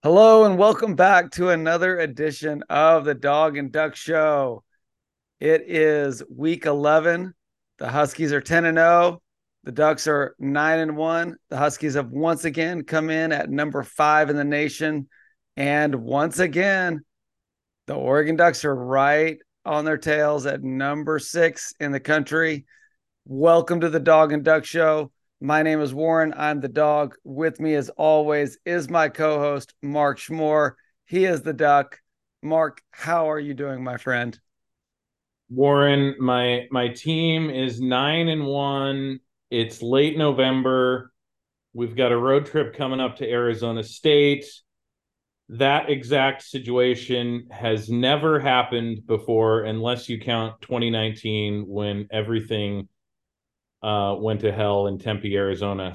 Hello and welcome back to another edition of the Dog and Duck Show. It is week 11. The Huskies are 10 and 0. The Ducks are 9 and 1. The Huskies have once again come in at number 5 in the nation. And once again, the Oregon Ducks are right on their tails at number 6 in the country. Welcome to the Dog and Duck Show. My name is Warren. I'm the dog. With me, as always, is my co host, Mark Schmore. He is the duck. Mark, how are you doing, my friend? Warren, my team is 9-1. It's late November. We've got a road trip coming up to Arizona State. That exact situation has never happened before, unless you count 2019 when everything went to hell in Tempe, Arizona.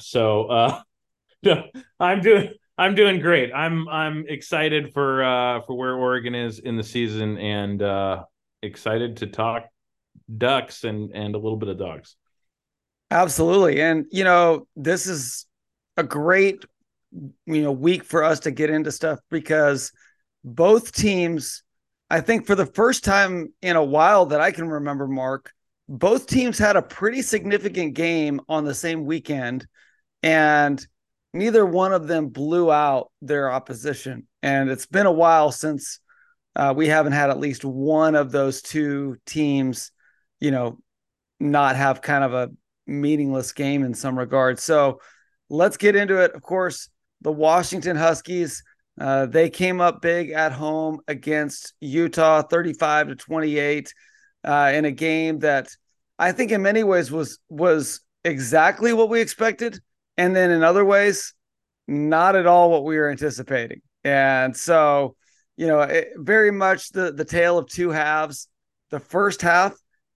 I'm doing great. I'm excited for where Oregon is in the season and excited to talk ducks and a little bit of dogs. Absolutely. And, this is a great, week for us to get into stuff because both teams, I think for the first time in a while that I can remember, Mark, both teams had a pretty significant game on the same weekend. And neither one of them blew out their opposition. And it's been a while since we haven't had at least one of those two teams, you know, not have kind of a meaningless game in some regard. So let's get into it. Of course, the Washington Huskies, they came up big at home against Utah, 35-28, in a game that I think in many ways was exactly what we expected, and then in other ways, not at all what we were anticipating. And so, very much the tale of two halves. The first half,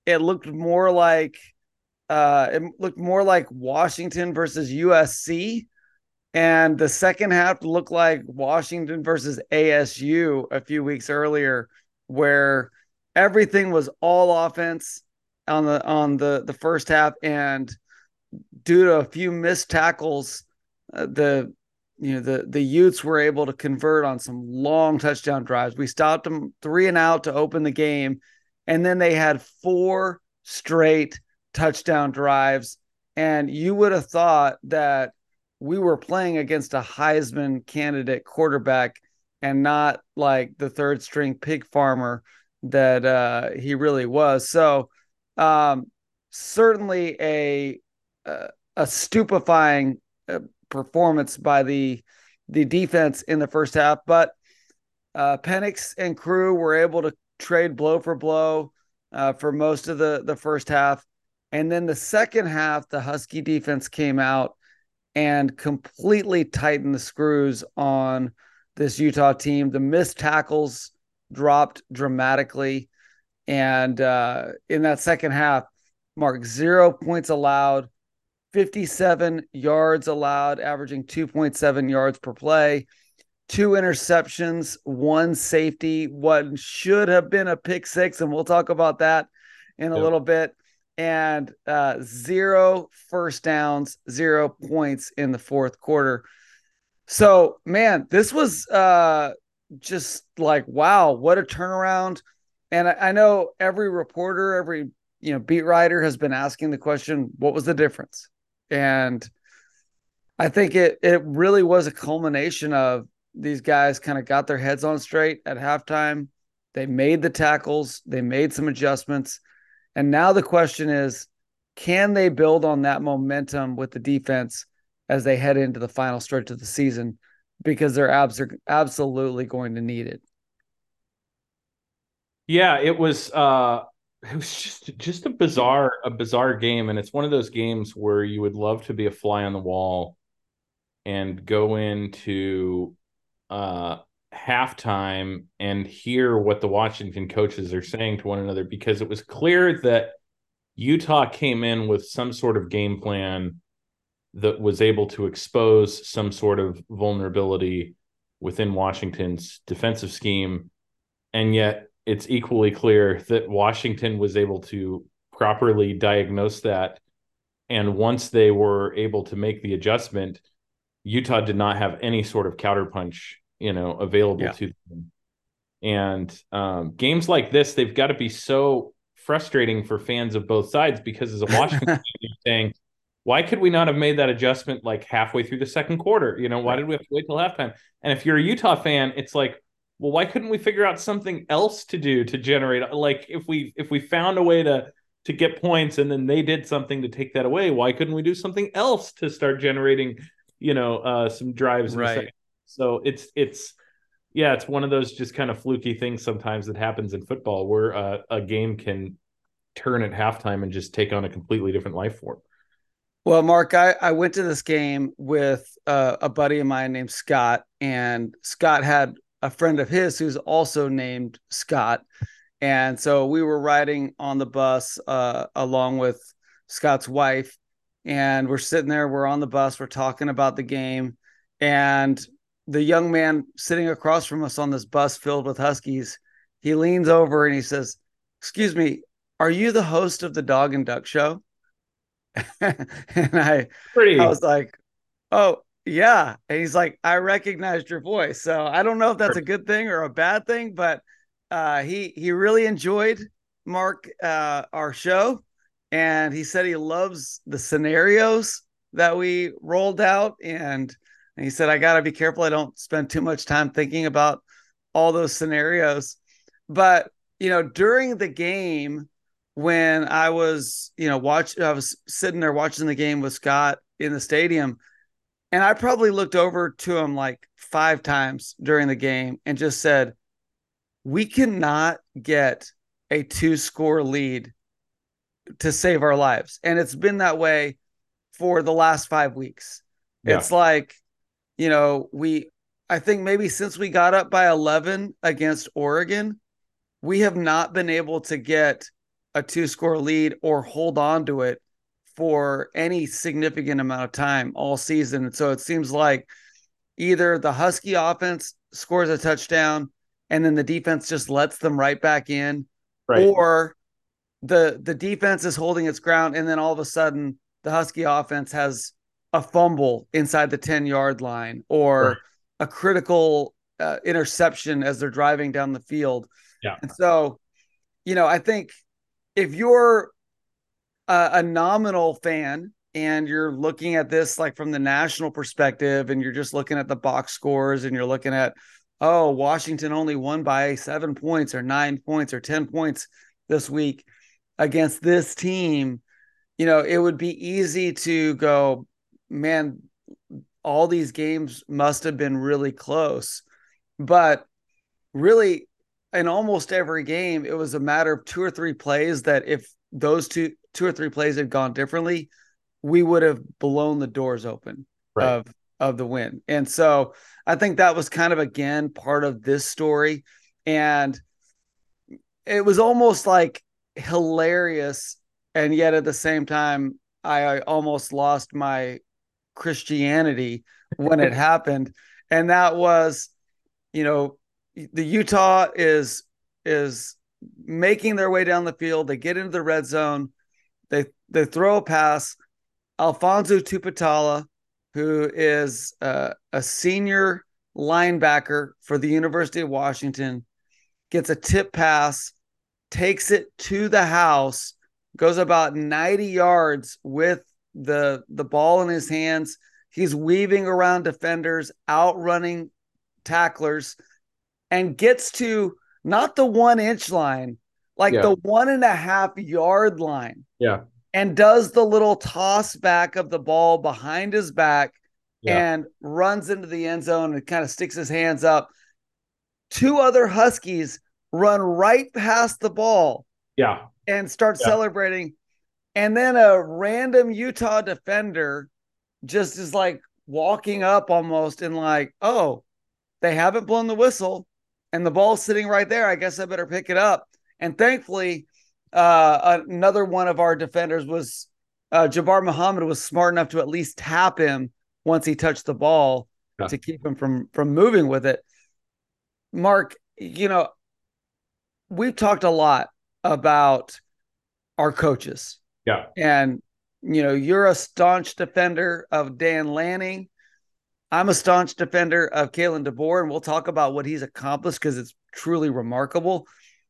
it looked more like Washington versus USC, and the second half looked like Washington versus ASU a few weeks earlier, where everything was all offense on the first half, and due to a few missed tackles, the Utes were able to convert on some long touchdown drives. We stopped them 3 and out to open the game, and then they had four straight touchdown drives. And you would have thought that we were playing against a Heisman candidate quarterback and not like the third string pig farmer that he really was. So, um, certainly a stupefying performance by the defense in the first half, but Penix and crew were able to trade blow for blow for most of the first half. And then the second half, the Husky defense came out and completely tightened the screws on this Utah team. The missed tackles dropped dramatically. And in that second half, Mark, 0 points allowed, 57 yards allowed, averaging 2.7 yards per play, two interceptions, one safety, what should have been a pick six. And we'll talk about that in a Yep. little bit. And zero first downs, 0 points in the fourth quarter. So, man, this was just like, wow, what a turnaround. And I know every reporter, every beat writer has been asking the question, what was the difference? And I think it really was a culmination of these guys kind of got their heads on straight at halftime. They made the tackles, they made some adjustments. And now the question is, can they build on that momentum with the defense as they head into the final stretch of the season? Because they're absolutely going to need it. Yeah, it was just a bizarre game, and it's one of those games where you would love to be a fly on the wall and go into uh halftime and hear what the Washington coaches are saying to one another, because it was clear that Utah came in with some sort of game plan that was able to expose some sort of vulnerability within Washington's defensive scheme. And yet it's equally clear that Washington was able to properly diagnose that. And once they were able to make the adjustment, Utah did not have any sort of counterpunch available Yeah. to them. And games like this, they've got to be so frustrating for fans of both sides, because as a Washington fan, you're saying, why could we not have made that adjustment like halfway through the second quarter? Why Right. did we have to wait till halftime? And if you're a Utah fan, it's like, well, why couldn't we figure out something else to do to generate, like, if we found a way to get points and then they did something to take that away, why couldn't we do something else to start generating, some drives in the second? Right. So it's yeah, it's one of those just kind of fluky things sometimes that happens in football, where a game can turn at halftime and just take on a completely different life form. Well, Mark, I went to this game with a buddy of mine named Scott, and Scott had a friend of his who's also named Scott. And so we were riding on the bus along with Scott's wife, and we're sitting there, we're on the bus, we're talking about the game. And the young man sitting across from us on this bus filled with Huskies, he leans over and he says, "Excuse me, are you the host of the Dog and Duck Show?" And I Pretty. was like, "Oh, yeah." And he's like, "I recognized your voice." So I don't know if that's a good thing or a bad thing, but he really enjoyed Mark our show, and he said he loves the scenarios that we rolled out, and he said, "I got to be careful I don't spend too much time thinking about all those scenarios." But during the game, when I was I was sitting there watching the game with Scott in the stadium, and I probably looked over to him like 5 times during the game and just said, we cannot get a 2-score lead to save our lives. And it's been that way for the last 5 weeks. Yeah. It's like, I think maybe since we got up by 11 against Oregon, we have not been able to get a 2-score lead or hold on to it for any significant amount of time all season. And so it seems like either the Husky offense scores a touchdown and then the defense just lets them right back in, Right. or the defense is holding its ground and then all of a sudden the Husky offense has a fumble inside the 10-yard line, Right. or a critical interception as they're driving down the field. Yeah. And so, I think if you're a nominal fan and you're looking at this like from the national perspective, and you're just looking at the box scores and you're looking at, oh, Washington only won by 7 points or 9 points or 10 points this week against this team, it would be easy to go, man, all these games must have been really close. But really, in almost every game, it was a matter of 2 or 3 plays that if those two or three plays had gone differently, we would have blown the doors open Right. of the win. And so I think that was kind of again part of this story. And it was almost like hilarious. And yet at the same time, I almost lost my Christianity when it happened. And that was, you know, the Utah is making their way down the field. They get into the red zone. They throw a pass. Alfonso Tupatala, who is a senior linebacker for the University of Washington, gets a tip pass, takes it to the house, goes about 90 yards with the ball in his hands. He's weaving around defenders, outrunning tacklers, and gets to not the 1 inch line, like Yeah. the 1.5 yard line, Yeah. and does the little toss back of the ball behind his back Yeah. and runs into the end zone and kind of sticks his hands up. 2 other Huskies run right past the ball Yeah. and start Yeah. celebrating. And then a random Utah defender just is like walking up almost and like, oh, they haven't blown the whistle and the ball's sitting right there. I guess I better pick it up. And thankfully, another one of our defenders was Jabbar Muhammad was smart enough to at least tap him once he touched the ball Yeah. to keep him from moving with it. Mark, we've talked a lot about our coaches, Yeah. and you're a staunch defender of Dan Lanning. I'm a staunch defender of Kalen DeBoer, and we'll talk about what he's accomplished because it's truly remarkable.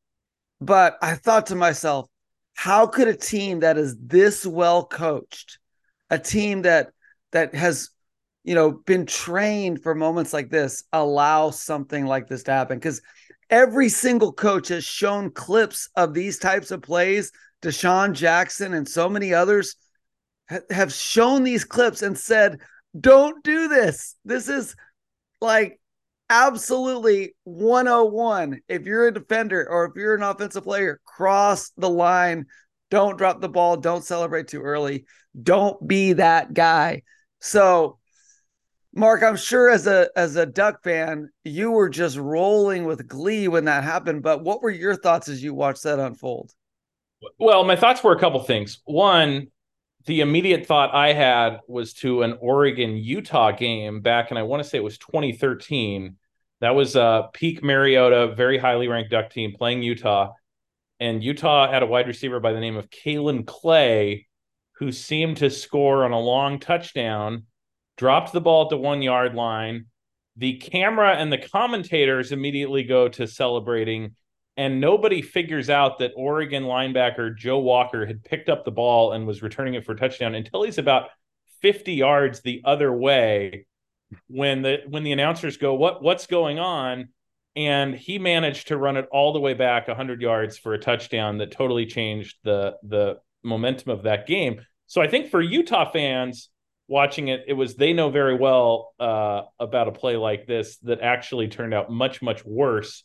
But I thought to myself, how could a team that is this well coached, a team that has, been trained for moments like this, allow something like this to happen? Because every single coach has shown clips of these types of plays. Deshaun Jackson and so many others have shown these clips and said, don't do this. This is like absolutely 101. If you're a defender or if you're an offensive player, cross the line. Don't drop the ball. Don't celebrate too early. Don't be that guy. So, Mark, I'm sure as a Duck fan, you were just rolling with glee when that happened. But what were your thoughts as you watched that unfold? Well, my thoughts were a couple things. One, the immediate thought I had was to an Oregon Utah game back, and I want to say it was 2013. That was peak Mariota, very highly ranked Duck team playing Utah, and Utah had a wide receiver by the name of Kalen Clay, who seemed to score on a long touchdown, dropped the ball at the 1 yard line. The camera and the commentators immediately go to celebrating, and nobody figures out that Oregon linebacker Joe Walker had picked up the ball and was returning it for a touchdown until he's about 50 yards the other way when the announcers go, what's going on? And he managed to run it all the way back 100 yards for a touchdown that totally changed the momentum of that game. So I think for Utah fans watching it, they know very well about a play like this that actually turned out much, much worse.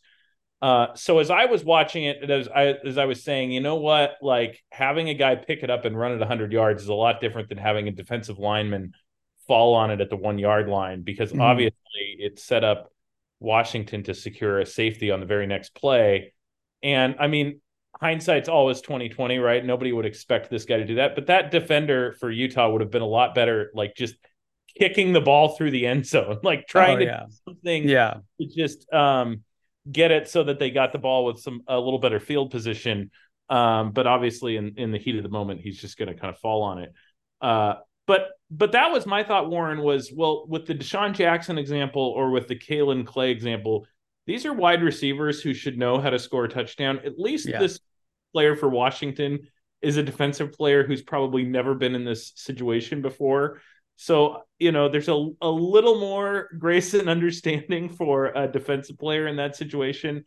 So as I was watching it, as I was saying, you know what, like having a guy pick it up and run it 100 yards is a lot different than having a defensive lineman fall on it at the 1 yard line, because obviously it set up Washington to secure a safety on the very next play. And I mean, hindsight's always 2020, right? Nobody would expect this guy to do that, but that defender for Utah would have been a lot better, like just kicking the ball through the end zone, like trying to do something to just get it so that they got the ball with a little better field position. But obviously in the heat of the moment, he's just going to kind of fall on it. But that was my thought, Warren, was, well, with the Deshaun Jackson example or with the Kalen Clay example, these are wide receivers who should know how to score a touchdown. At least this player for Washington is a defensive player who's probably never been in this situation before. So, there's a little more grace and understanding for a defensive player in that situation.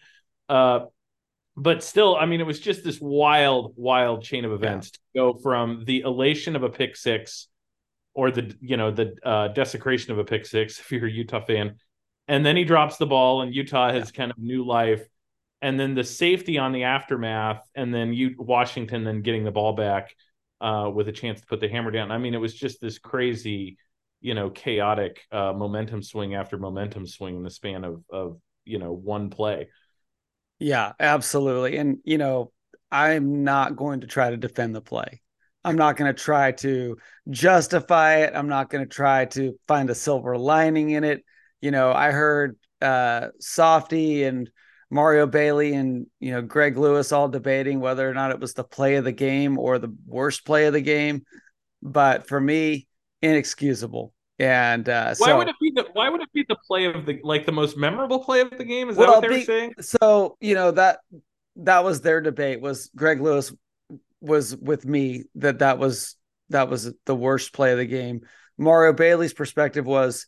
But still, I mean, it was just this wild, wild chain of events to go from the elation of a pick six or the desecration of a pick six, if you're a Utah fan. And then he drops the ball and Utah has kind of new life. And then the safety on the aftermath, and then Washington then getting the ball back with a chance to put the hammer down. I mean, it was just this crazy, chaotic momentum swing after momentum swing in the span of one play. Yeah, absolutely. And, I'm not going to try to defend the play. I'm not going to try to justify it. I'm not going to try to find a silver lining in it. I heard Softy and Mario Bailey and, Greg Lewis all debating whether or not it was the play of the game or the worst play of the game. But for me, inexcusable. And why would it be the play of the most memorable play of the game? Is that what they were saying? So, that was their debate. Was Greg Lewis was with me that was the worst play of the game. Mario Bailey's perspective was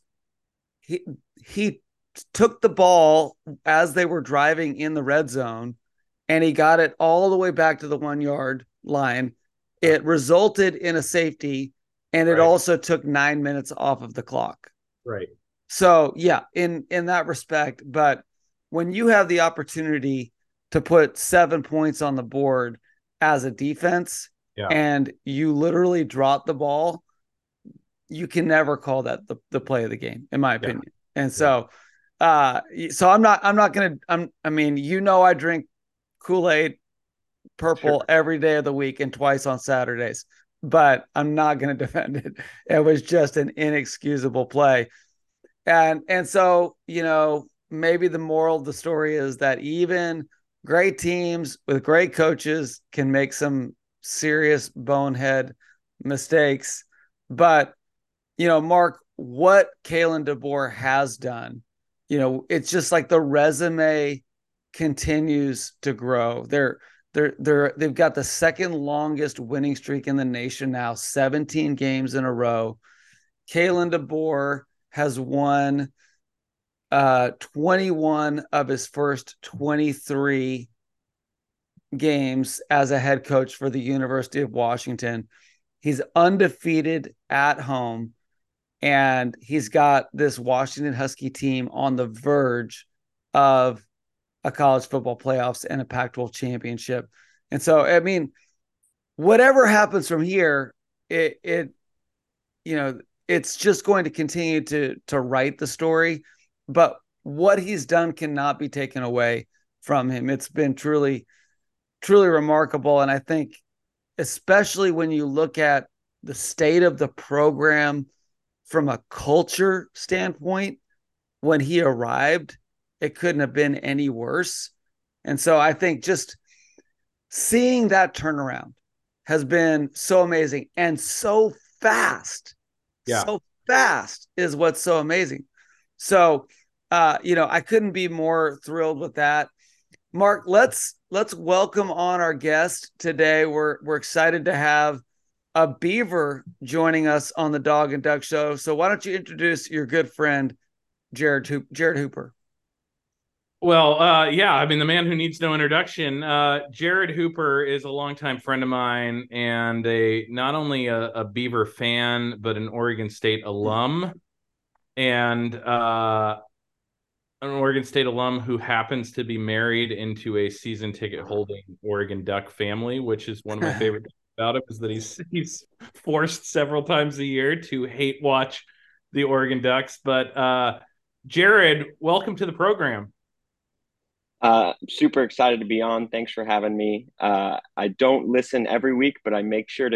he took the ball as they were driving in the red zone and he got it all the way back to the 1 yard line. It resulted in a safety, and it also took 9 minutes off of the clock. Right. So yeah, in that respect, but when you have the opportunity to put 7 points on the board as a defense and you literally drop the ball, you can never call that the play of the game, in my opinion. And so, so I'm not going to, I mean, I drink Kool-Aid purple every day of the week and twice on Saturdays, but I'm not going to defend it. It was just an inexcusable play. And so, maybe the moral of the story is that even great teams with great coaches can make some serious bonehead mistakes. But, Mark, what Kalen DeBoer has done, it's just like the resume continues to grow. They've got the second longest winning streak in the nation now, 17 games in a row. Kalen DeBoer has won 21 of his first 23 games as a head coach for the University of Washington. He's undefeated at home, and he's got this Washington Husky team on the verge of a college football playoffs and a Pac-12 championship. And so, I mean, whatever happens from here, it's just going to continue to write the story. But what he's done cannot be taken away from him. It's been truly, truly remarkable. And I think, especially when you look at the state of the program from a culture standpoint, when he arrived, it couldn't have been any worse. And so I think just seeing that turnaround has been so amazing and so fast. Yeah. So fast is what's so amazing. So, I couldn't be more thrilled with that. Mark, let's welcome on our guest today. We're excited to have a Beaver joining us on the Dog and Duck Show. So why don't you introduce your good friend, Jared Hooper? Well, yeah, I mean, the man who needs no introduction. Jared Hooper is a longtime friend of mine and not only a Beaver fan, but an Oregon State alum. And an Oregon State alum who happens to be married into a season ticket holding Oregon Duck family, which is one of my favorite things about him, is that he's forced several times a year to hate watch the Oregon Ducks. But Jared, welcome to the program. Super excited to be on. Thanks for having me. I don't listen every week, but I make sure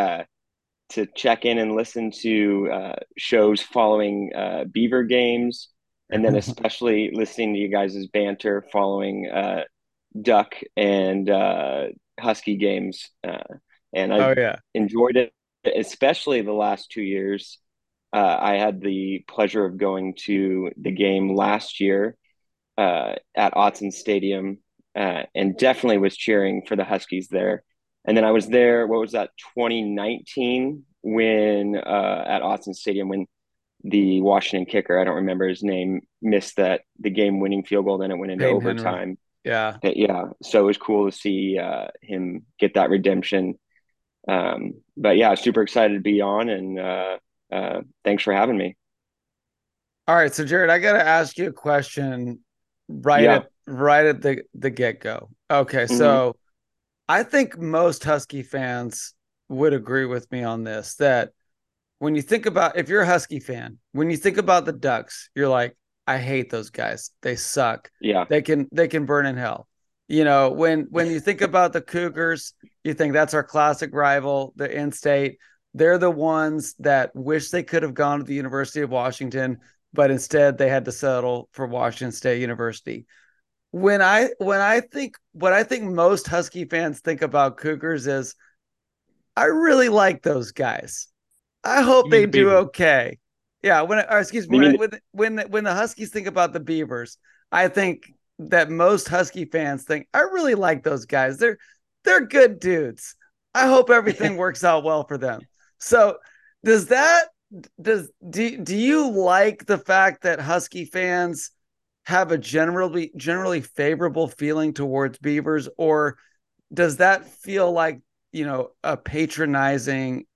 to check in and listen to shows following Beaver games, and then especially listening to you guys' banter following Duck and Husky games. And I enjoyed it, especially the last 2 years. I had the pleasure of going to the game last year at Autzen Stadium, and definitely was cheering for the Huskies there. And then I was there, what was that, 2019, when at Autzen Stadium, when the Washington kicker, I don't remember his name, missed the game-winning field goal, then it went into Peyton overtime. Henry. Yeah. So it was cool to see him get that redemption. But yeah, super excited to be on, and thanks for having me. All right, so Jared, I got to ask you a question right at the get-go. Okay, so I think most Husky fans would agree with me on this, that when you think about, if you're a Husky fan, when you think about the Ducks, you're like, I hate those guys. They suck. Yeah. They can burn in hell. When you think about the Cougars, you think that's our classic rival, the in-state. They're the ones that wish they could have gone to the University of Washington, but instead they had to settle for Washington State University. When I think, what I think most Husky fans think about Cougars is, I really like those guys. I hope they do okay. Yeah. When the Huskies think about the Beavers, I think that most Husky fans think, I really like those guys. They're good dudes. I hope everything works out well for them. So do you like the fact that Husky fans have a generally favorable feeling towards Beavers, or does that feel like, a patronizing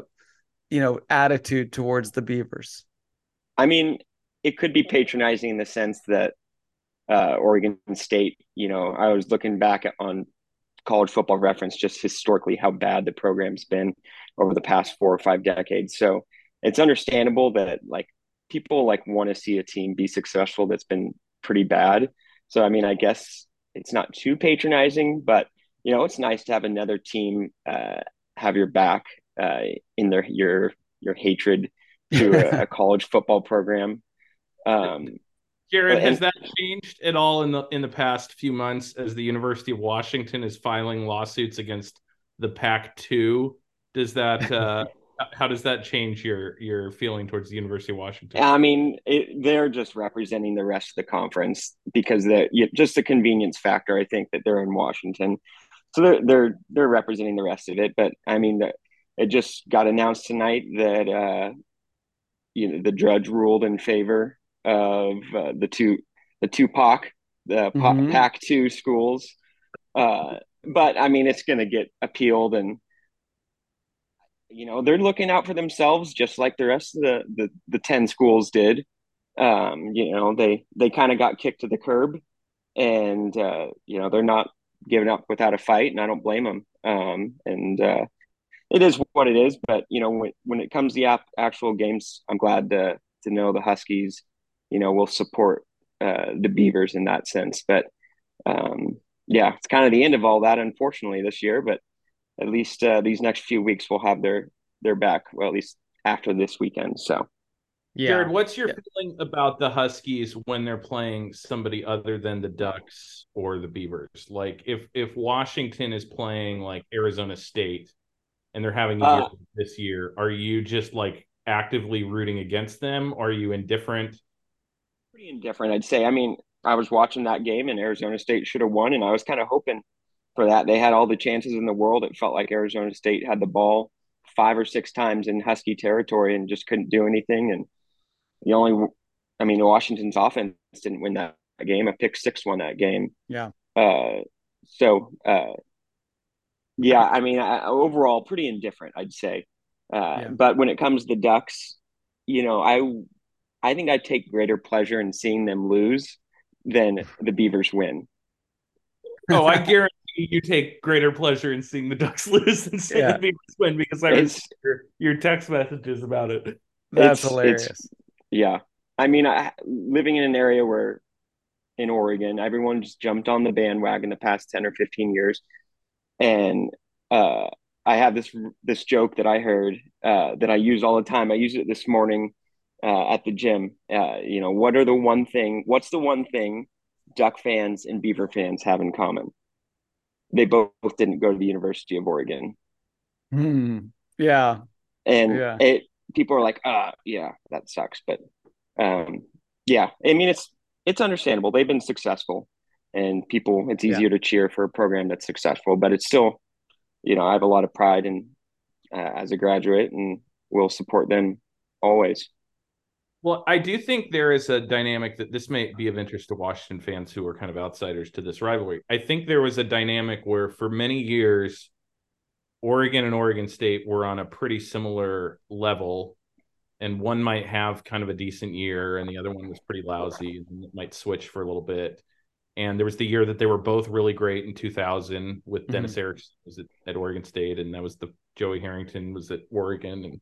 attitude towards the Beavers? I mean, it could be patronizing in the sense that Oregon State, I was looking back on College Football Reference, just historically how bad the program's been over the past 4 or 5 decades. So it's understandable that people want to see a team be successful that's been pretty bad. So, I mean, I guess it's not too patronizing, but it's nice to have another team have your back in your hatred to a college football program. Jared, has that changed at all in the past few months as the University of Washington is filing lawsuits against the Pac-2? Does that How does that change your feeling towards the University of Washington? I mean, they're just representing the rest of the conference because just the convenience factor. I think that they're in Washington, so they're representing the rest of it. But I mean, it just got announced tonight that the judge ruled in favor of the two Mhm. Pac-2 schools. But I mean, it's going to get appealed, and they're looking out for themselves just like the rest of the 10 schools did. They kind of got kicked to the curb, and they're not giving up without a fight, and I don't blame them. And it is what it is. But when it comes to the actual games, I'm glad to know the Huskies, will support the Beavers in that sense. But yeah, it's kind of the end of all that, unfortunately, this year. But at least these next few weeks will have their back. Well, at least after this weekend. So Jared, Yeah. what's your Yeah. feeling about the Huskies when they're playing somebody other than the Ducks or the Beavers? Like if Washington is playing like Arizona State and they're having a year uh, this year, are you just like actively rooting against them? Are you indifferent? pretty indifferent, I'd say. I mean, I was watching that game, and Arizona State should have won, and I was kind of hoping for that. They had all the chances in the world. It felt like Arizona State had the ball 5 or 6 times in Husky territory and just couldn't do anything. And the only, I mean, Washington's offense didn't win that game. A pick six won that game. Yeah. Uh, so yeah, I mean, overall, pretty indifferent, I'd say. Yeah. But when it comes to the Ducks, I think I take greater pleasure in seeing them lose than the Beavers win. Oh, I guarantee you take greater pleasure in seeing the Ducks lose than seeing the Yeah. Beavers win because I receive It's your text messages about it. That's it's hilarious. yeah. I mean, living in an area where in Oregon, everyone just jumped on the bandwagon the past 10 or 15 years, and uh, I have this joke that I heard that I use all the time. I used it this morning at the gym. What's the one thing Duck fans and Beaver fans have in common? They both didn't go to the University of Oregon. Hmm. Yeah. And Yeah. people are like, yeah, that sucks. But um, yeah, I mean, it's understandable. They've been successful, and it's Yeah. easier to cheer for a program that's successful. But it's still, I have a lot of pride in as a graduate, and will support them always. Well, I do think there is a dynamic that this may be of interest to Washington fans who are kind of outsiders to this rivalry. I think there was a dynamic where for many years, Oregon and Oregon State were on a pretty similar level, and one might have kind of a decent year, and the other one was pretty lousy, and it might switch for a little bit. And there was the year that they were both really great in 2000 with Hmm. Dennis Erickson was at Oregon State, and that was the Joey Harrington was at Oregon, and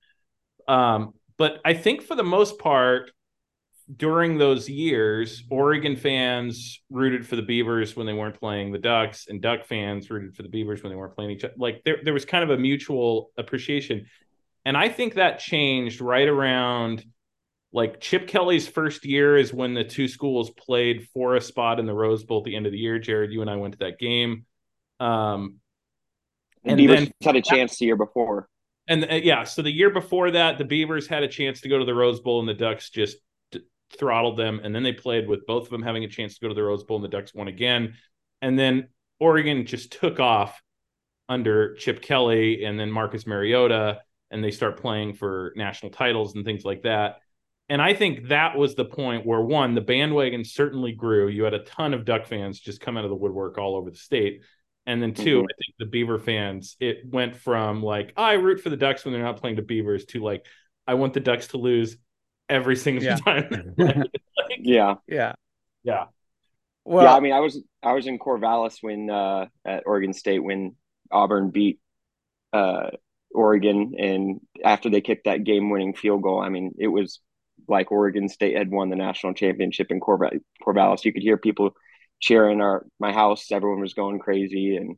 but I think for the most part, during those years, Oregon fans rooted for the Beavers when they weren't playing the Ducks, and Duck fans rooted for the Beavers when they weren't playing each other. Like there was kind of a mutual appreciation. And I think that changed right around like Chip Kelly's first year is when the two schools played for a spot in the Rose Bowl at the end of the year. Jared, you and I went to that game. Um, And and Beavers then had a chance the year before. and yeah, so the year before that, the Beavers had a chance to go to the Rose Bowl, and the Ducks just throttled them. And then they played with both of them having a chance to go to the Rose Bowl, and the Ducks won again. And then Oregon just took off under Chip Kelly and then Marcus Mariota, and they start playing for national titles and things like that. And I think that was the point where one, the bandwagon certainly grew. You had a ton of Duck fans just come out of the woodwork all over the state. And then two, Mm-hmm. I think the Beaver fans, it went from like, I root for the Ducks when they're not playing the Beavers to like, I want the Ducks to lose every single Yeah. time they play. Like, Yeah. Yeah. yeah. Yeah, I Well, mean, I was in Corvallis when at Oregon State when Auburn beat uh, Oregon, and after they kicked that game-winning field goal, I mean, it was like Oregon State had won the national championship in Corvallis. You could hear people cheering. My house, everyone was going crazy, and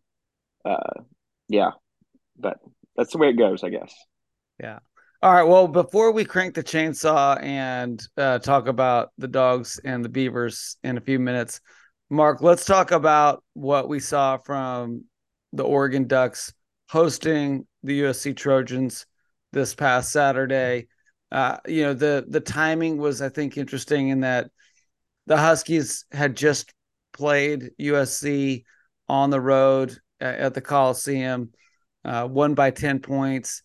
yeah, but that's the way it goes, I guess. yeah. All right. Well, before we crank the chainsaw and talk about the Dogs and the Beavers in a few minutes, Mark, let's talk about what we saw from the Oregon Ducks hosting the USC Trojans. this past Saturday. The timing was, I think, interesting in that the Huskies had just played USC on the road at the Coliseum, won by 10 points.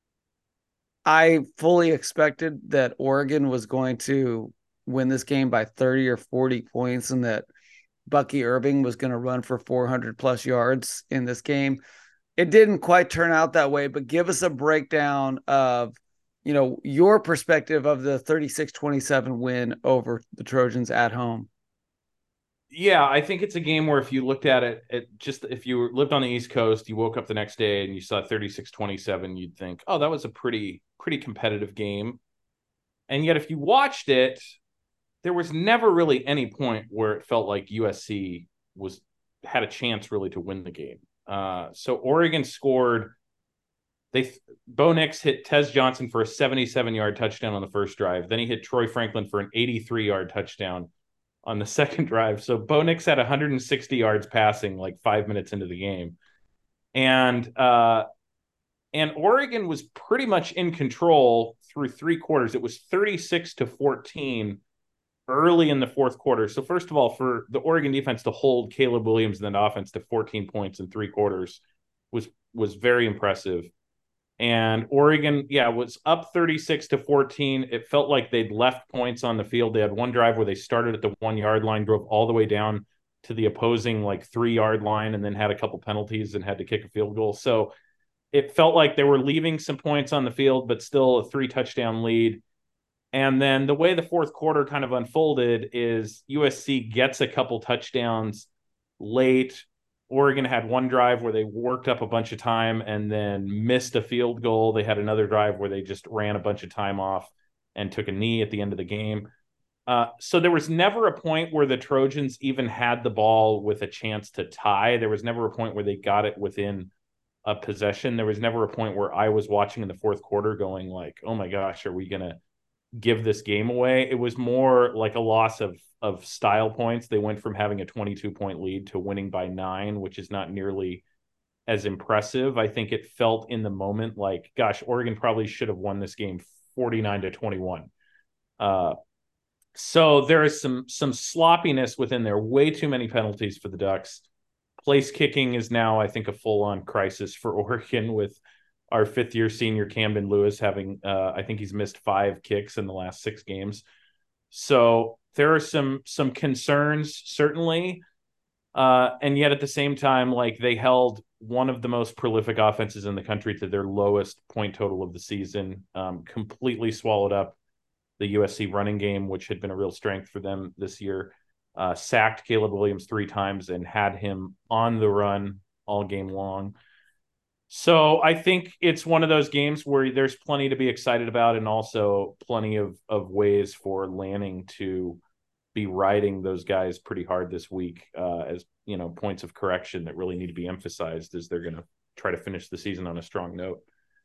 I fully expected that Oregon was going to win this game by 30 or 40 points and that Bucky Irving was going to run for 400 plus yards in this game. It didn't quite turn out that way, but give us a breakdown of, your perspective of the 36-27 win over the Trojans at home. Yeah, I think it's a game where if you looked at it, if you lived on the East Coast, you woke up the next day and you saw 36-27, you'd think, oh, that was a pretty competitive game. And yet if you watched it, there was never really any point where it felt like USC had a chance really to win the game. So Oregon scored. Bo Nix hit Tez Johnson for a 77-yard touchdown on the first drive. Then he hit Troy Franklin for an 83-yard touchdown on the second drive. So Bo Nix had 160 yards passing like 5 minutes into the game. And Oregon was pretty much in control through three quarters. It was 36-14 early in the fourth quarter. So first of all, for the Oregon defense to hold Caleb Williams and that offense to 14 points in three quarters was very impressive. And Oregon, was up 36-14. It felt like they'd left points on the field. They had one drive where they started at the 1 yard line, drove all the way down to the opposing 3 yard line, and then had a couple penalties and had to kick a field goal. So it felt like they were leaving some points on the field, but still a 3 touchdown lead. And then the way the fourth quarter kind of unfolded is USC gets a couple touchdowns late. Oregon had one drive where they worked up a bunch of time and then missed a field goal. They had another drive where they just ran a bunch of time off and took a knee at the end of the game. So there was never a point where the Trojans even had the ball with a chance to tie. There was never a point where they got it within a possession. There was never a point where I was watching in the fourth quarter going oh my gosh, are we going to give this game away? It was more like a loss of style points. They went from having a 22-point lead to winning by 9, which is not nearly as impressive. I think it felt in the moment like, gosh, Oregon probably should have won this game 49-21. So there is some sloppiness within there. Way too many penalties for the Ducks. Place kicking is now, I think, a full-on crisis for Oregon with our fifth-year senior Camden Lewis having, I think he's missed 5 kicks in the last 6 games. So there are some concerns, certainly. And yet at the same time, they held one of the most prolific offenses in the country to their lowest point total of the season, completely swallowed up the USC running game, which had been a real strength for them this year, sacked Caleb Williams 3 times and had him on the run all game long. So I think it's one of those games where there's plenty to be excited about and also plenty of ways for Lanning to be riding those guys pretty hard this week as, points of correction that really need to be emphasized as they're going to try to finish the season on a strong note.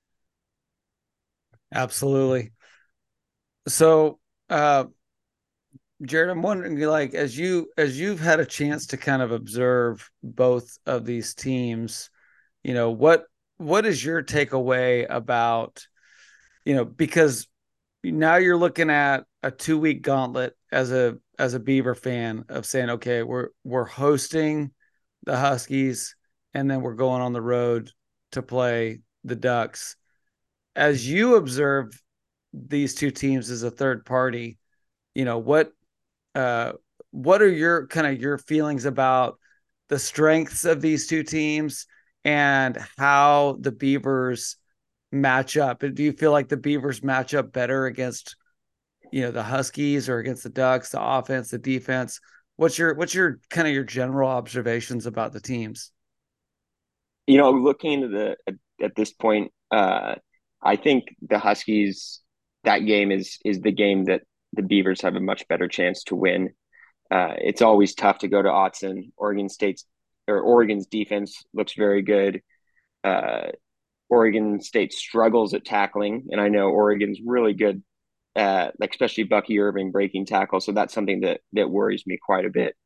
Absolutely. So, Jared, I'm wondering, as you've had a chance to kind of observe both of these teams, what is your takeaway about, because now you're looking at a 2-week gauntlet as a Beaver fan of saying, okay, we're hosting the Huskies and then we're going on the road to play the Ducks. As you observe these two teams as a third party, what are your feelings about the strengths of these two teams and how the Beavers match up? Do you feel like the Beavers match up better against, the Huskies or against the Ducks, the offense, the defense? What's your kind of your general observations about the teams? Looking into at this point, I think the Huskies, that game is the game that the Beavers have a much better chance to win. It's always tough to go to Autzen. Oregon's defense looks very good. Oregon State struggles at tackling, and I know Oregon's really good at, especially Bucky Irving breaking tackles. So that's something that worries me quite a bit.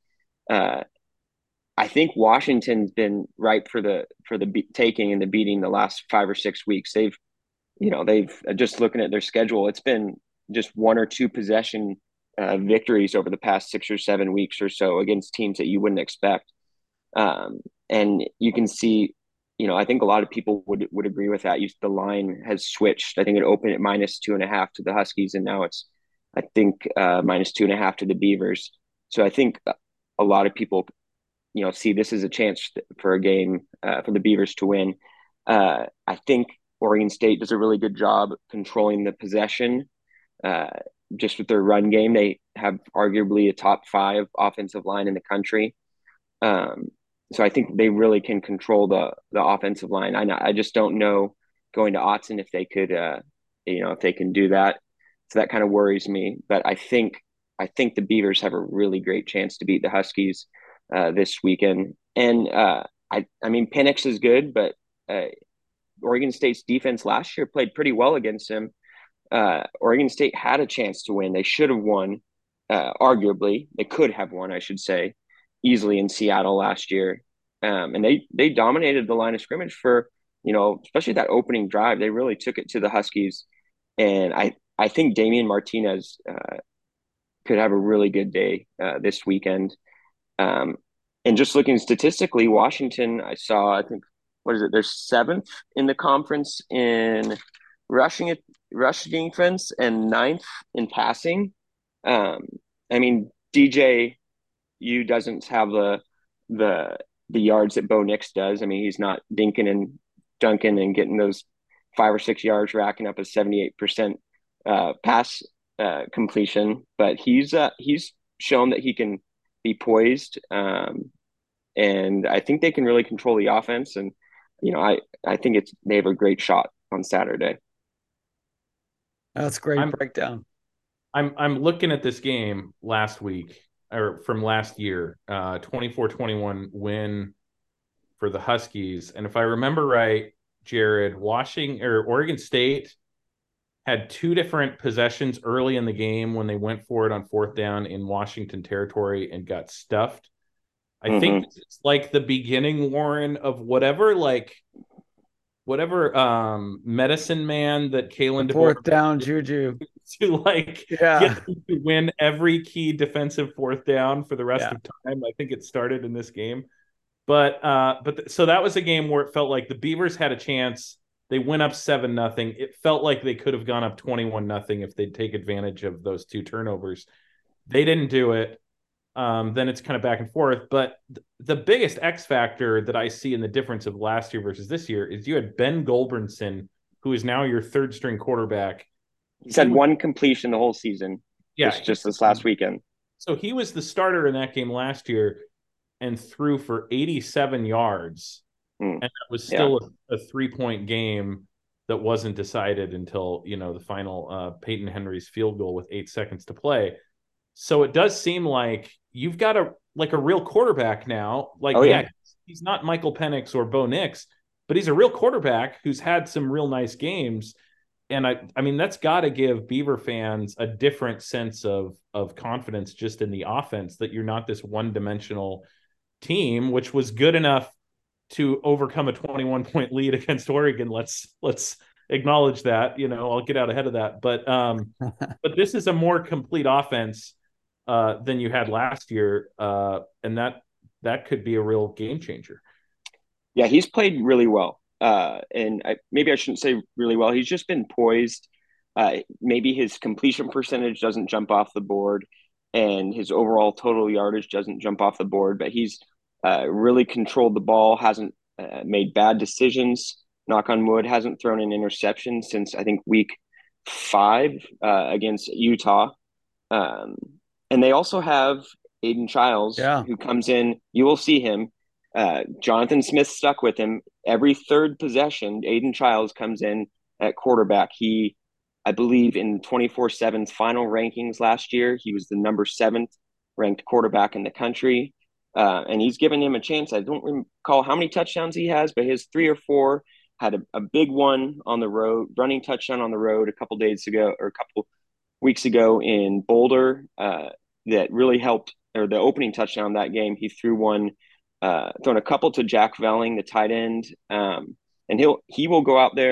I think Washington's been ripe for the taking and the beating the last 5 or 6 weeks. they've just looking at their schedule, it's been just one or two possession victories over the past 6 or 7 weeks or so against teams that you wouldn't expect. And you can see, I think a lot of people would agree with that. The line has switched. I think it opened at -2.5 to the Huskies, and now it's, I think, -2.5 to the Beavers. So I think a lot of people, see this as a chance for a game for the Beavers to win. I think Oregon State does a really good job controlling the possession. Uh, just with their run game, they have arguably a top 5 offensive line in the country. So I think they really can control the offensive line. I just don't know going to Autzen if they could, if they can do that. So that kind of worries me. But I think the Beavers have a really great chance to beat the Huskies this weekend. And I mean, Penix is good, but Oregon State's defense last year played pretty well against him. Oregon State had a chance to win. They should have won. Arguably, they could have won, I should say, easily in Seattle last year. And they dominated the line of scrimmage for, especially that opening drive. They really took it to the Huskies. And I think Damian Martinez could have a really good day this weekend. And just looking statistically, Washington, I saw, I think, what is it? They're 7th in the conference in rushing defense and 9th in passing. I mean, DJU doesn't have the yards that Bo Nix does. I mean, he's not dinking and dunking and getting those 5 or 6 yards, racking up a 78% pass completion, but he's shown that he can be poised, and I think they can really control the offense. And I think they have a great shot on Saturday. That's great breakdown. I'm looking at this game last week, or from last year, 24-21 win for the Huskies. And if I remember right, Jared, Oregon State had 2 different possessions early in the game when they went for it on 4th down in Washington territory and got stuffed. I think it's like the beginning, Warren, of whatever medicine man that Kalen DeBoer 4th down juju to get them to win every key defensive 4th down for the rest of time. I think it started in this game. But so that was a game where it felt like the Beavers had a chance. They went up 7-0. It felt like they could have gone up 21-0 if they'd take advantage of those 2 turnovers. They didn't do it. Then it's kind of back and forth. But the biggest X factor that I see in the difference of last year versus this year is you had Ben Goldbrinson, who is now your 3rd string quarterback. He's had 1 completion the whole season. Yeah, just this last weekend. So he was the starter in that game last year and threw for 87 yards. And that was still a 3-point game that wasn't decided until, the final Peyton Henry's field goal with 8 seconds to play. So it does seem like you've got a real quarterback now. He's not Michael Penix or Bo Nix, but he's a real quarterback who's had some real nice games. And I mean, that's got to give Beaver fans a different sense of confidence just in the offense, that you're not this one-dimensional team, which was good enough to overcome a 21-point lead against Oregon. Let's acknowledge that. I'll get out ahead of that. But this is a more complete offense than you had last year, and that could be a real game changer. Yeah, he's played really well. And maybe I shouldn't say really well. He's just been poised. Maybe his completion percentage doesn't jump off the board, and his overall total yardage doesn't jump off the board, but he's really controlled the ball, hasn't made bad decisions, knock on wood, hasn't thrown an interception since, I think, week 5 against Utah. And they also have Aiden Childs, who comes in. You will see him. Jonathan Smith stuck with him. Every 3rd possession, Aiden Childs comes in at quarterback. He, I believe, in 24/7's final rankings last year, he was the number 7th ranked quarterback in the country. And he's given him a chance. I don't recall how many touchdowns he has, but his 3 or 4 had a big one on the road, running touchdown on the road a couple weeks ago in Boulder that really helped, or the opening touchdown that game. He thrown a couple to Jack Velling, the tight end, and he will go out there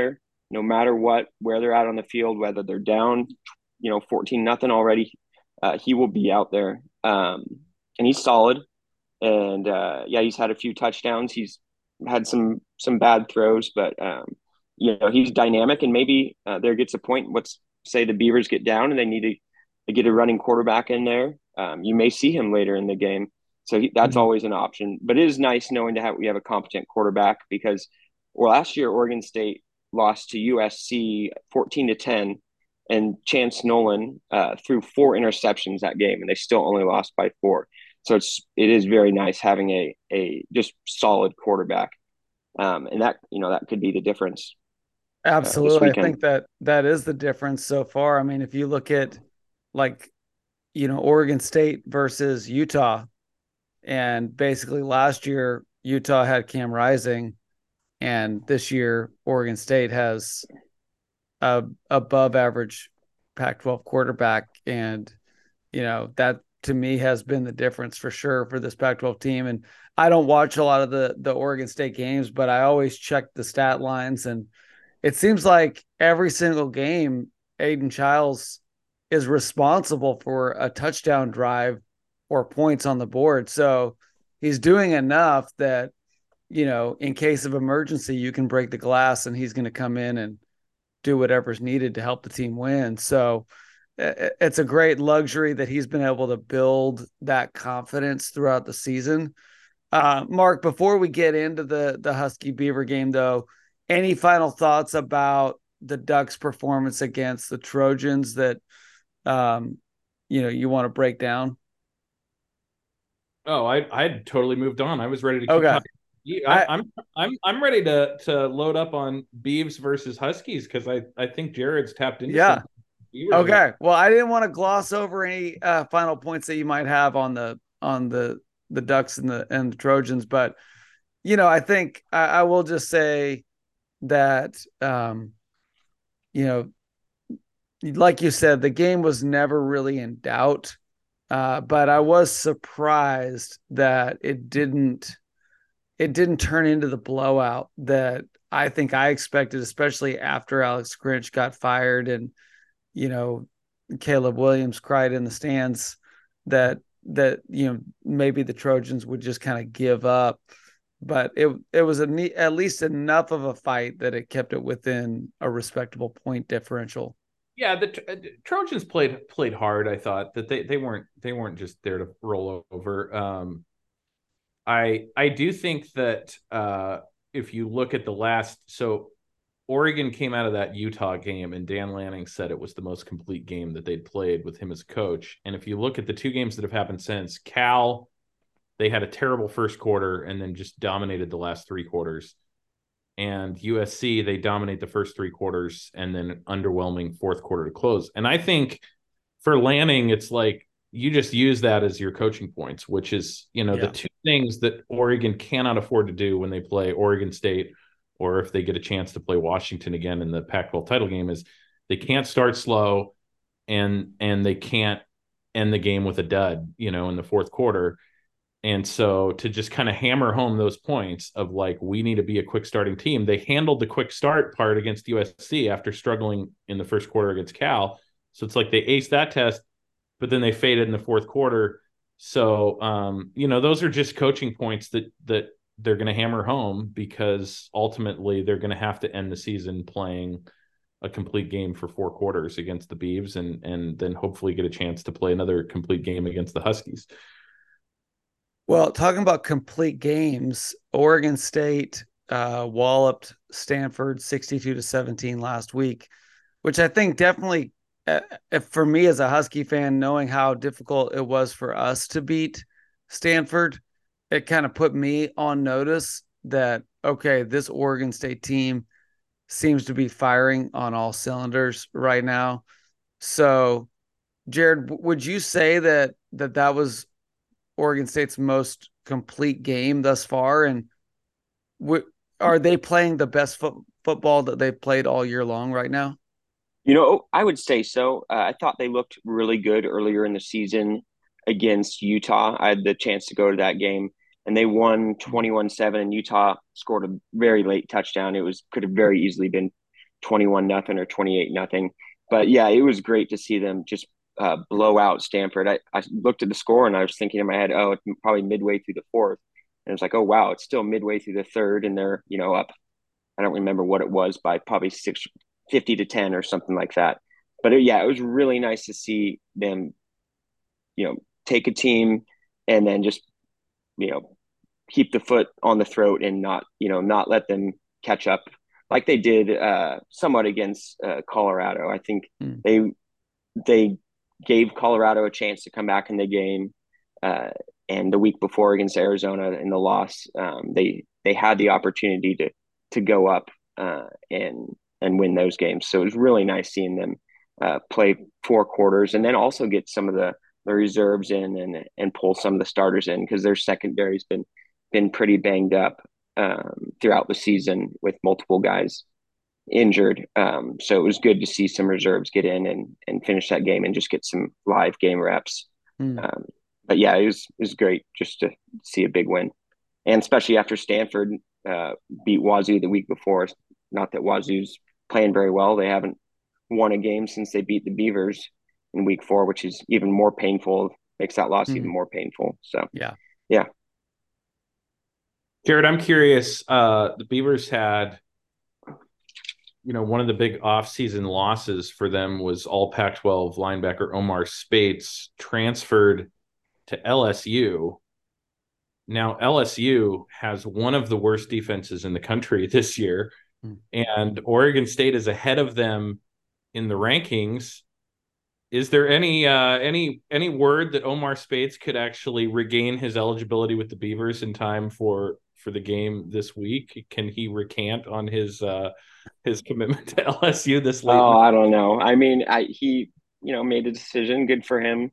no matter where they're at on the field, whether they're down, 14-0 already, he will be out there. And he's solid. And yeah, he's had a few touchdowns. He's had some bad throws, but he's dynamic. And maybe there gets a point. Let's say the Beavers get down and they need to get a running quarterback in there. You may see him later in the game. So that's Mhm. always an option. But it is nice knowing we have a competent quarterback because, well, last year Oregon State lost to USC 14-10, and Chance Nolan threw 4 interceptions that game, and they still only lost by 4. So it is very nice having a just solid quarterback, and that could be the difference this Absolutely. I weekend. think that is the difference so far. I mean, if you look at like, Oregon State versus Utah, and basically last year Utah had Cam Rising, and this year Oregon State has a above average Pac-12 quarterback, and that to me has been the difference for sure for this Pac-12 team. And I don't watch a lot of the Oregon State games, but I always check the stat lines, and it seems like every single game, Aiden Childs is responsible for a touchdown drive or points on the board. So he's doing enough that, in case of emergency, you can break the glass and he's going to come in and do whatever's needed to help the team win. So it's a great luxury that he's been able to build that confidence throughout the season. Mark, before we get into the Husky Beaver game, though, any final thoughts about the Ducks' performance against the Trojans that you want to break down? Oh, I'd totally moved on. I was ready to keep Okay. talking. Yeah, I I'm ready to load up on Beavs versus Huskies because I think Jared's tapped into yeah. some Beavers. Okay. Well, I didn't want to gloss over any final points that you might have on the Ducks and the Trojans, but I think I will just say that you know, like you said, the game was never really in doubt. But I was surprised that it didn't turn into the blowout that I think I expected, especially after Alex Grinch got fired and you know Caleb Williams cried in the stands that maybe the Trojans would just kind of give up. But it was at least enough of a fight that it kept it within a respectable point differential. Yeah, the Trojans played hard. I thought that they weren't just there to roll over. I do think that if you look at the last, so Oregon came out of that Utah game, and Dan Lanning said it was the most complete game that they'd played with him as coach. And if you look at the 2 games that have happened since, Cal, they had a terrible first quarter and then just dominated the last 3 quarters. And USC, they dominate the first 3 quarters and then underwhelming fourth quarter to close. And I think for Lanning, it's like you just use that as your coaching points, which is, the 2 things that Oregon cannot afford to do when they play Oregon State, or if they get a chance to play Washington again in the Pac-12 title game, is they can't start slow and they can't end the game with a dud, in the fourth quarter. And so to just kind of hammer home those points of like, we need to be a quick starting team. They handled the quick start part against USC after struggling in the first quarter against Cal. So it's like they aced that test, but then they faded in the fourth quarter. So, those are just coaching points that they're going to hammer home because ultimately they're going to have to end the season playing a complete game for 4 quarters against the Beavs and then hopefully get a chance to play another complete game against the Huskies. Well, talking about complete games, Oregon State walloped Stanford 62-17 last week, which I think definitely, for me as a Husky fan, knowing how difficult it was for us to beat Stanford, it kind of put me on notice that, okay, this Oregon State team seems to be firing on all cylinders right now. So, Jared, would you say that was Oregon State's most complete game thus far? And are they playing the best football that they've played all year long right now? I would say so. I thought they looked really good earlier in the season against Utah. I had the chance to go to that game, and they won 21-7, and Utah scored a very late touchdown. Could have very easily been 21-0 or 28-0. But yeah, it was great to see them just blow out Stanford. I looked at the score and I was thinking in my head, oh, it's probably midway through the fourth. And it's like, oh, wow, it's still midway through the third. And they're, up, I don't remember what it was, by probably 50-10 or something like that. But yeah, it was really nice to see them, take a team and then just, you know, keep the foot on the throat and not let them catch up like they did somewhat against Colorado. I think they gave Colorado a chance to come back in the game, and the week before against Arizona in the loss, they had the opportunity to go up and win those games. So it was really nice seeing them play 4 quarters and then also get some of the reserves in and pull some of the starters in, because their secondary's been pretty banged up throughout the season with multiple guys injured. So it was good to see some reserves get in and finish that game and just get some live game reps. But yeah, it was great just to see a big win, and especially after Stanford beat Wazoo the week before. Not that Wazoo's playing very well; they haven't won a game since they beat the Beavers in week 4, which is even more painful. Makes that loss even more painful. So yeah. Jared, I'm curious. The Beavers had, one of the big offseason losses for them was all Pac-12 linebacker Omar Speights transferred to LSU. Now, LSU has one of the worst defenses in the country this year, and Oregon State is ahead of them in the rankings. Is there any word that Omar Speights could actually regain his eligibility with the Beavers in time for the game this week? Can he recant on his commitment to LSU this late? Oh, I don't know. I mean, he made a decision. Good for him.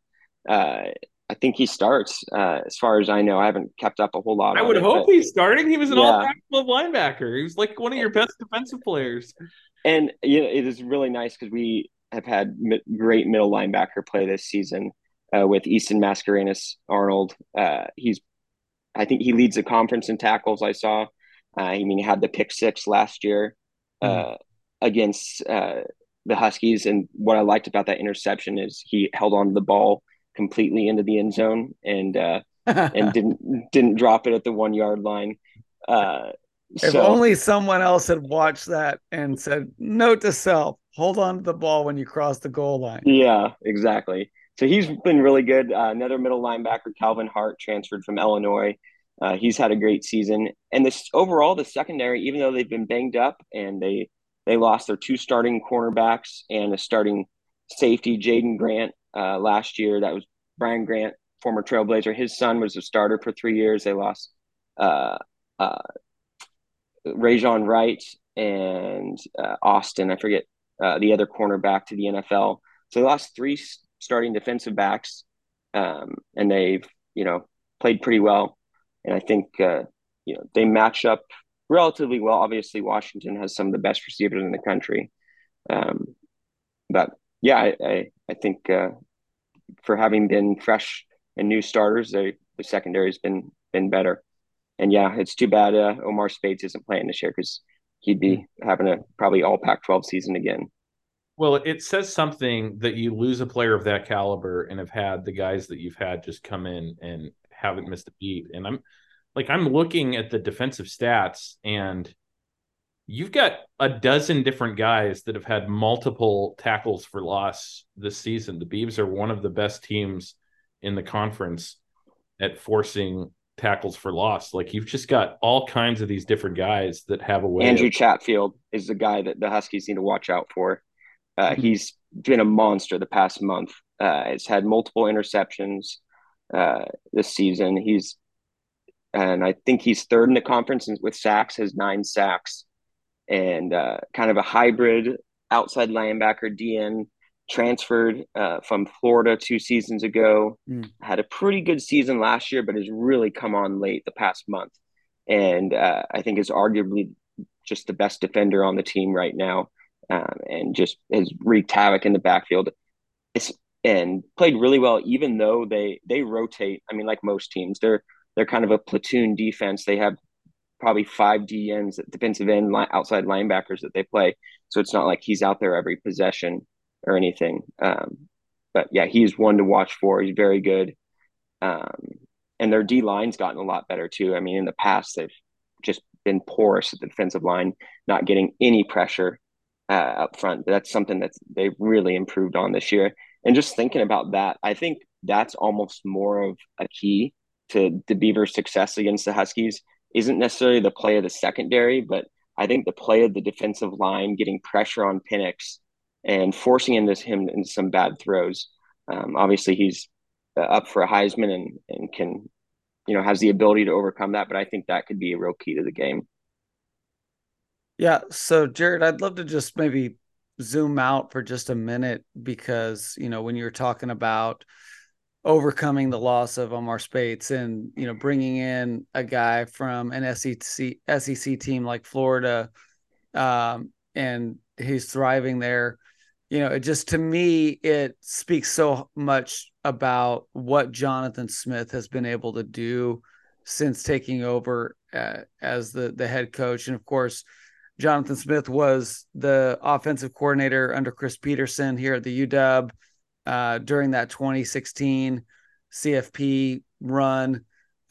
I think he starts. As far as I know, I haven't kept up a whole lot. I would hope he's starting. He was an all Pac-12 linebacker. He was like one of your best defensive players. And it is really nice because we have had great middle linebacker play this season with Easton Mascarenas Arnold. I think he leads the conference in tackles. I saw. He had the pick 6 last year against the Huskies, and what I liked about that interception is he held on to the ball completely into the end zone and didn't drop it at the 1 yard line. If only someone else had watched that and said, note to self, hold on to the ball when you cross the goal line. Yeah, exactly. So he's been really good. Another middle linebacker, Calvin Hart, transferred from Illinois. He's had a great season. And overall, the secondary, even though they've been banged up and they lost their 2 starting cornerbacks and a starting safety, Jaden Grant, last year. That was Brian Grant, former Trailblazer. His son was a starter for 3 years. They lost Rajon Wright and Austin. I forget the other cornerback to the NFL. So they lost 3 starting defensive backs, and they've played pretty well. And I think they match up relatively well. Obviously, Washington has some of the best receivers in the country, but yeah, I think for having been fresh and new starters, the secondary has been better. And yeah, it's too bad Omar Speights isn't playing this year, because he'd be having a probably all Pac-12 season again. Well, it says something that you lose a player of that caliber and have had the guys that you've had just come in and haven't missed a beat. And I'm looking at the defensive stats, and you've got a dozen different guys that have had multiple tackles for loss this season. The Beavs are one of the best teams in the conference at forcing tackles for loss. Like, you've just got all kinds of these different guys that have a way. Andrew Chatfield is the guy that the Huskies need to watch out for. He's been a monster the past month. He's had multiple interceptions this season. And I think he's 3rd in the conference with sacks, has 9 sacks, and kind of a hybrid outside linebacker, DN, transferred from Florida 2 seasons ago. Had a pretty good season last year, but has really come on late the past month. And I think is arguably just the best defender on the team right now, and just has wreaked havoc in the backfield. And played really well, even though they rotate. I mean, like most teams, they're kind of a platoon defense. They have probably 5 DNs, defensive end, outside linebackers that they play. So it's not like he's out there every possession or anything. But yeah, he's one to watch for. He's very good. Um, and their D line's gotten a lot better too. I mean, in the past, they've just been porous at the defensive line, not getting any pressure up front. But that's something that they've really improved on this year. And just thinking about that, I think that's almost more of a key to the Beavers' success against the Huskies. Isn't necessarily the play of the secondary, but I think the play of the defensive line getting pressure on Penix and forcing him into some bad throws. Obviously, he's up for a Heisman and can, has the ability to overcome that. But I think that could be a real key to the game. Yeah. So, Jared, I'd love to just maybe zoom out for just a minute because, when you're talking about overcoming the loss of Omar Speights and, bringing in a guy from an SEC team like Florida, and he's thriving there. It just, to me, it speaks so much about what Jonathan Smith has been able to do since taking over as the head coach. And of course, Jonathan Smith was the offensive coordinator under Chris Peterson here at the UW during that 2016 CFP run.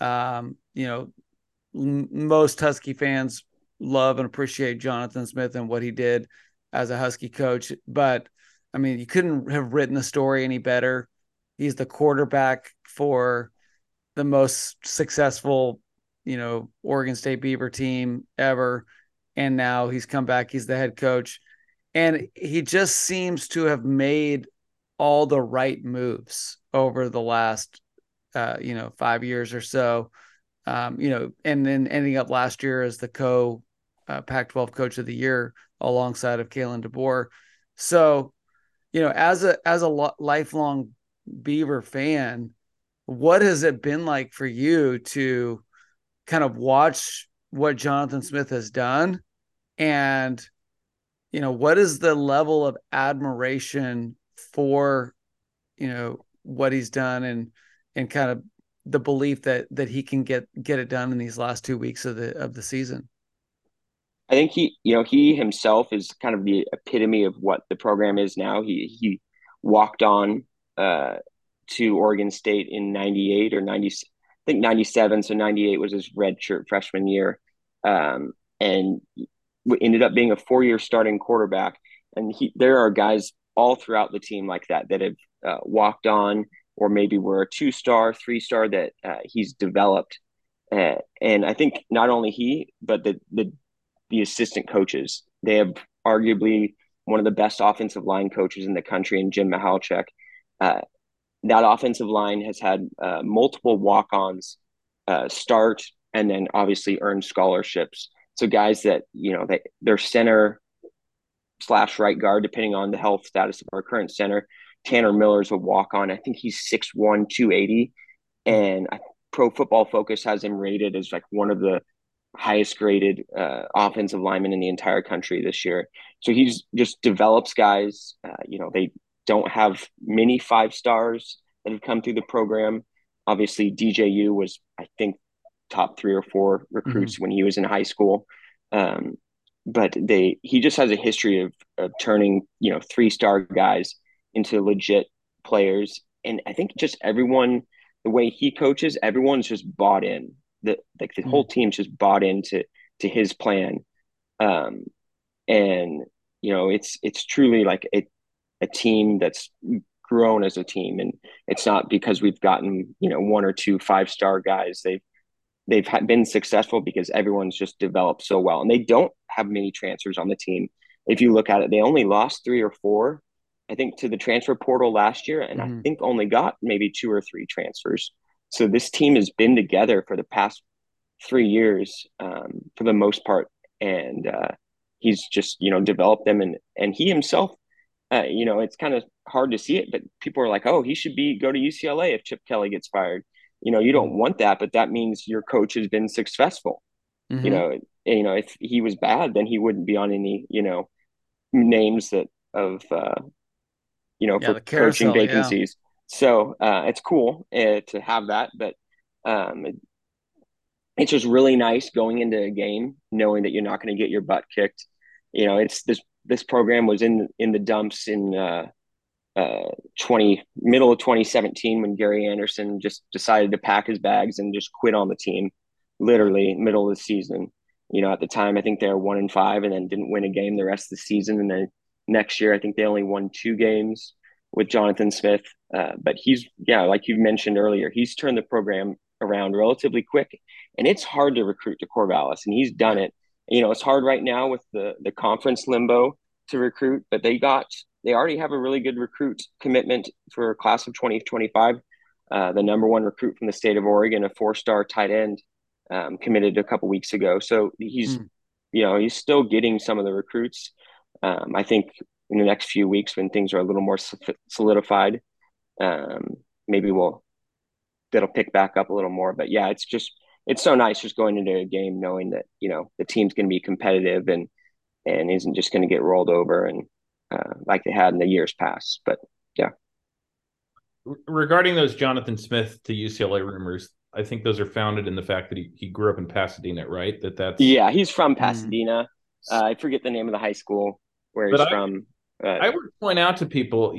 Most Husky fans love and appreciate Jonathan Smith and what he did as a Husky coach. But I mean, you couldn't have written the story any better. He's the quarterback for the most successful, Oregon State Beaver team ever. And now he's come back. He's the head coach. And he just seems to have made all the right moves over the last, 5 years or so. And then ending up last year as the Pac-12 Coach of the Year alongside of Kalen DeBoer. So, as a lifelong Beaver fan, what has it been like for you to kind of watch what Jonathan Smith has done? And, what is the level of admiration for, what he's done and kind of the belief that he can get it done in these last 2 weeks of the season? I think he himself is kind of the epitome of what the program is now. He walked on to Oregon State in 98 or 90, I think 97. So 98 was his redshirt freshman year. And ended up being a 4-year starting quarterback. And there are guys all throughout the team like that have walked on, or maybe were a 2-star, 3-star that he's developed. And I think not only he, but the assistant coaches, they have arguably one of the best offensive line coaches in the country in Jim Michalczik. That offensive line has had multiple walk-ons start and then obviously earn scholarships. So guys that, they're center / right guard, depending on the health status of our current center. Tanner Miller's a walk-on. I think he's 6'1", 280. And Pro Football Focus has him rated as like one of the highest graded offensive linemen in the entire country this year. So he's just develops guys. They don't have many 5-stars that have come through the program. Obviously, DJU was, I think, top 3 or 4 recruits when he was in high school. But he just has a history of turning, 3-star guys into legit players. And I think just everyone, the way he coaches, everyone's just bought in. The whole team's just bought into his plan. And it's truly like a team that's grown as a team, and it's not because we've gotten 1 or 2 5-star guys. They've been successful because everyone's just developed so well, and they don't have many transfers on the team. If you look at it, they only lost 3 or 4, I think, to the transfer portal last year, and I think only got maybe 2 or 3 transfers. So this team has been together for the past 3 years, for the most part, and he's just developed them, and he himself, it's kind of hard to see it, but people are like, oh, he should go to UCLA if Chip Kelly gets fired. You don't want that, but that means your coach has been successful. If he was bad, then he wouldn't be on any names for coaching vacancies. Yeah. So it's cool to have that, but it's just really nice going into a game knowing that you're not going to get your butt kicked. It's this program was in the dumps in middle of 2017 when Gary Anderson just decided to pack his bags and just quit on the team, literally middle of the season. At the time I think they were 1-5 and then didn't win a game the rest of the season. And then next year I think they only won 2 games with Jonathan Smith. But he's, yeah, like you mentioned earlier, he's turned the program around relatively quick, and it's hard to recruit to Corvallis, and he's done Yeah. it. It's hard right now with the conference limbo to recruit, but they already have a really good recruit commitment for class of 2025. The number one recruit from the state of Oregon, a 4-star tight end, committed a couple weeks ago. So Mm. he's still getting some of the recruits. I think in the next few weeks when things are a little more solidified, maybe that'll pick back up a little more. But yeah, it's so nice just going into a game knowing that the team's going to be competitive and isn't just going to get rolled over and like they had in the years past. But yeah. Regarding those Jonathan Smith to UCLA rumors, I think those are founded in the fact that he grew up in Pasadena, right? That's Yeah, he's from Mm. Pasadena. I forget the name of the high school where but he's from. I would point out to people,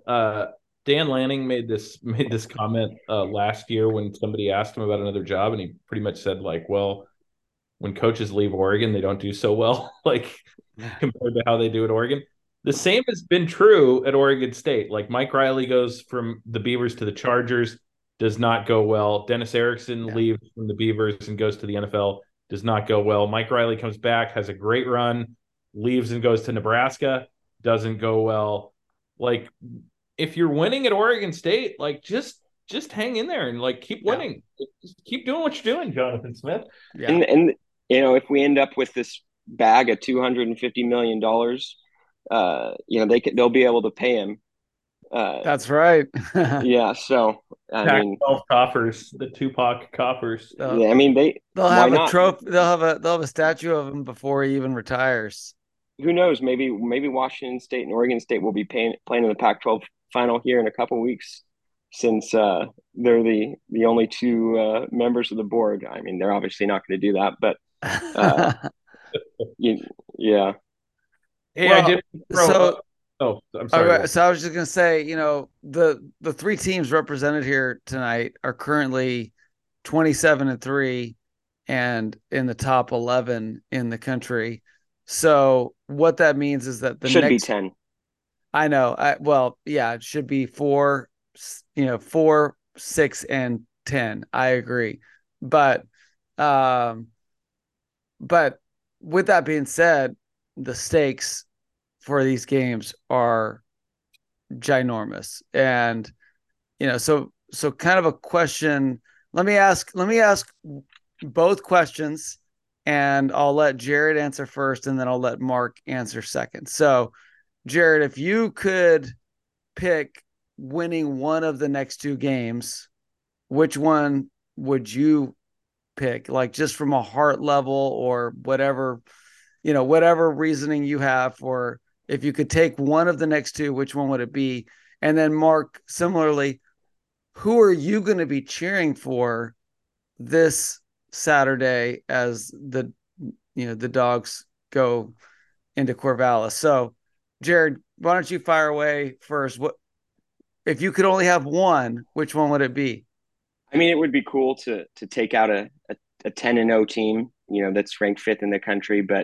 Dan Lanning made this comment last year when somebody asked him about another job, and he pretty much said like, well, when coaches leave Oregon, they don't do so well, like compared to how they do at Oregon. The same has been true at Oregon State. Like Mike Riley goes from the Beavers to the Chargers, does not go well. Dennis Erickson Yeah. leaves from the Beavers and goes to the NFL, does not go well. Mike Riley comes back, has a great run, leaves and goes to Nebraska, doesn't go well. Like if you're winning at Oregon State, like just hang in there and like keep Yeah. winning. Just keep doing what you're doing, Jonathan Smith. Yeah. And if we end up with this bag of $250 million, they'll be able to pay him. That's right. Yeah, so I mean, Pac-12 coffers, the Tupac coffers. they'll, I mean they'll why have a not? trophy. They'll have a statue of him before he even retires. Who knows? Maybe Washington State and Oregon State will be playing in the Pac-12 final here in a couple weeks, since they're the only two members of the board. I mean, they're obviously not going to do that, but uh, you, yeah. Hey, I Well, did throw. so Oh, I'm all sorry. right, so I was just gonna say, the three teams represented here tonight are currently 27-3 and in the top 11 in the country. So what that means is that the Should be next, 10. I know, well, yeah, it should be 4, 6, and 10. I agree, but um, but with that being said, the stakes for these games are ginormous. And so kind of a question. Let me ask both questions, and I'll let Jared answer first and then I'll let Mark answer second. So Jared, if you could pick winning one of the next two games, which one would you pick? Like just from a heart level or whatever, whatever reasoning you have for, if you could take one of the next two, which one would it be? And then Mark, similarly, who are you going to be cheering for this Saturday as the dogs go into Corvallis? So, Jared, why don't you fire away first? What if you could only have one? Which one would it be? I mean, it would be cool to take out a 10-0 team, that's ranked fifth in the country. But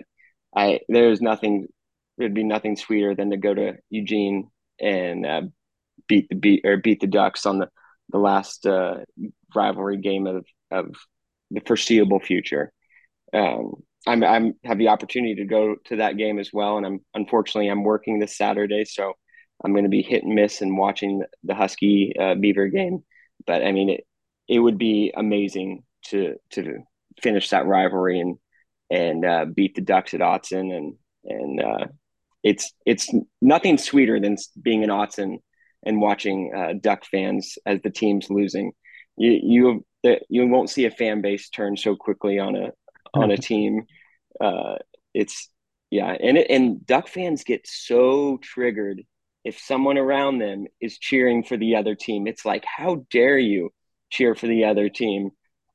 there'd be nothing sweeter than to go to Eugene and beat the Ducks on the last rivalry game of the foreseeable future. I'm have the opportunity to go to that game as well, and I'm working this Saturday, so I'm going to be hit and miss and watching the Husky Beaver game. But I mean, it would be amazing to finish that rivalry and beat the Ducks at Autzen, and it's nothing sweeter than being an Autzen and watching Duck fans as the team's losing. You won't see a fan base turn so quickly on a team. It's yeah, and Duck fans get so triggered if someone around them is cheering for the other team. It's like, how dare you cheer for the other team?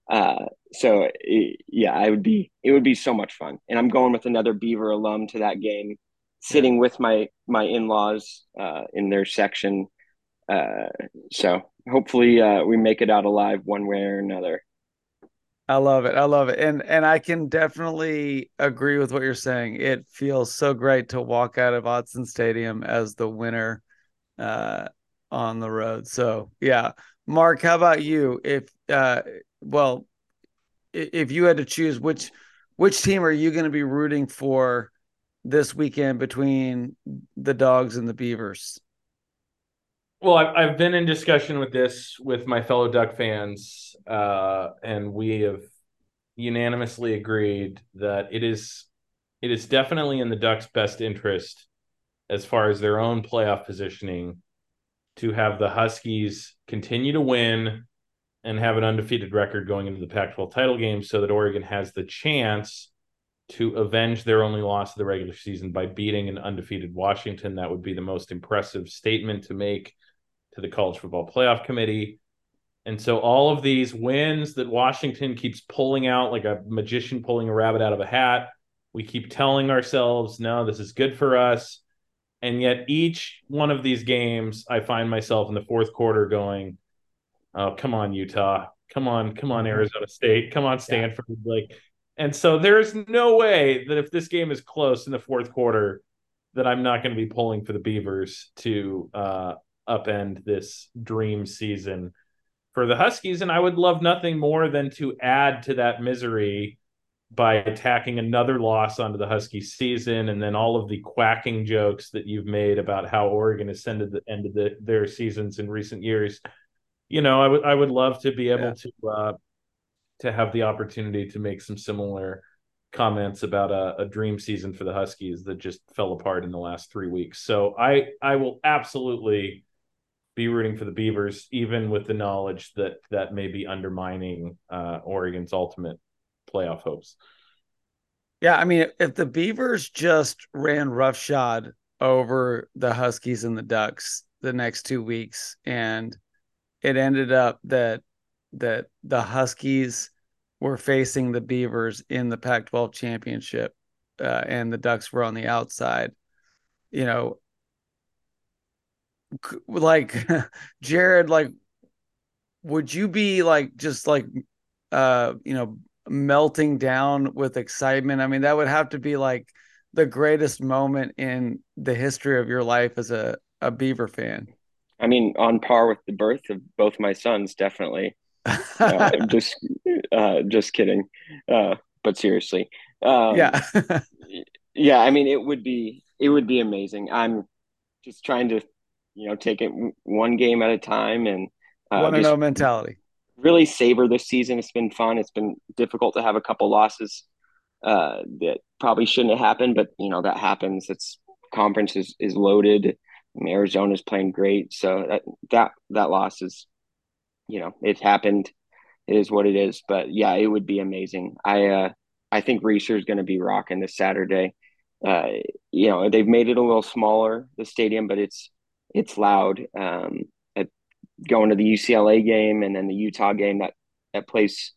Yeah, it would be so much fun. And I'm going with another Beaver alum to that game, Yeah. sitting with my in-laws in their section. Uh, so hopefully we make it out alive one way or another. I love it. I love it. And I can definitely agree with what you're saying. It feels so great to walk out of Autzen Stadium as the winner uh on the road. So yeah. Mark, how about you? Well, if you had to choose which team are you going to be rooting for this weekend between the Dogs and the Beavers? Well, I've been in discussion with this with my fellow Duck fans, and we have unanimously agreed that it is definitely in the Ducks' best interest as far as their own playoff positioning to have the Huskies continue to win and have an undefeated record going into the Pac-12 title game so that Oregon has the chance to avenge their only loss of the regular season by beating an undefeated Washington. That would be the most impressive statement to make to the College Football Playoff Committee. And so all of these wins that Washington keeps pulling out like a magician pulling a rabbit out of a hat, we keep telling ourselves, no, this is good for us. And yet each one of these games, I find myself in the fourth quarter going, oh, come on, Utah. Come on, Arizona State. Come on, Yeah. Stanford. Like, and so there's no way that if this game is close in the fourth quarter, that I'm not going to be pulling for the Beavers to upend this dream season for the Huskies. And I would love nothing more than to add to that misery by attacking another loss onto the Husky season, and then all of the quacking jokes that you've made about how Oregon has ended their seasons in recent years. I would love to be Yeah. able to have the opportunity to make some similar comments about a dream season for the Huskies that just fell apart in the last 3 weeks. So I will absolutely be rooting for the Beavers, even with the knowledge that that may be undermining Oregon's ultimate playoff hopes. Yeah, I mean, if the Beavers just ran roughshod over the Huskies and the Ducks the next 2 weeks, and it ended up that the Huskies were facing the Beavers in the Pac-12 championship, and the Ducks were on the outside, you know, like Jared, like, would you be like just like melting down with excitement? I mean, that would have to be like the greatest moment in the history of your life as a Beaver fan. I mean, on par with the birth of both my sons, definitely. Uh, just just kidding. But seriously. Um, Yeah. yeah, I mean, it would be amazing. I'm just trying to, take it one game at a time and Want to just know mentality. really savor this season. It's been fun. It's been difficult to have a couple losses that probably shouldn't have happened, but that happens. It's conference is loaded. I mean, Arizona's playing great, so that loss is, it happened. It is what it is. But yeah, it would be amazing. I think Reeser is going to be rocking this Saturday. Uh, they've made it a little smaller, the stadium, but it's loud. Going to the UCLA game and then the Utah game, that place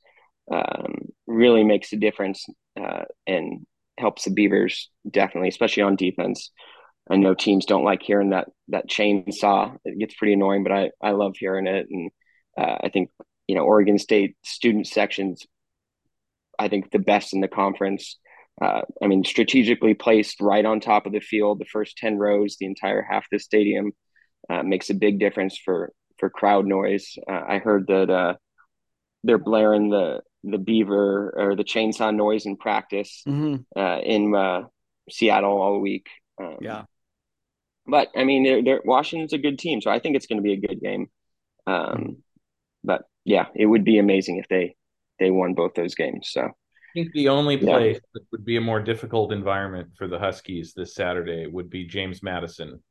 really makes a difference and helps the Beavers definitely, especially on defense. I know teams don't like hearing that chainsaw. It gets pretty annoying, but I love hearing it, and I think Oregon State student sections, I think the best in the conference. I mean, strategically placed right on top of the field, the first 10 rows, the entire half of the stadium makes a big difference for crowd noise. I heard that they're blaring the beaver or the chainsaw noise in practice Mm-hmm. in Seattle all week. Yeah. But I mean, Washington's a good team, so I think it's going to be a good game. Mm-hmm. But yeah, it would be amazing if they won both those games. So Think the only yeah. place that would be a more difficult environment for the Huskies this Saturday would be James Madison,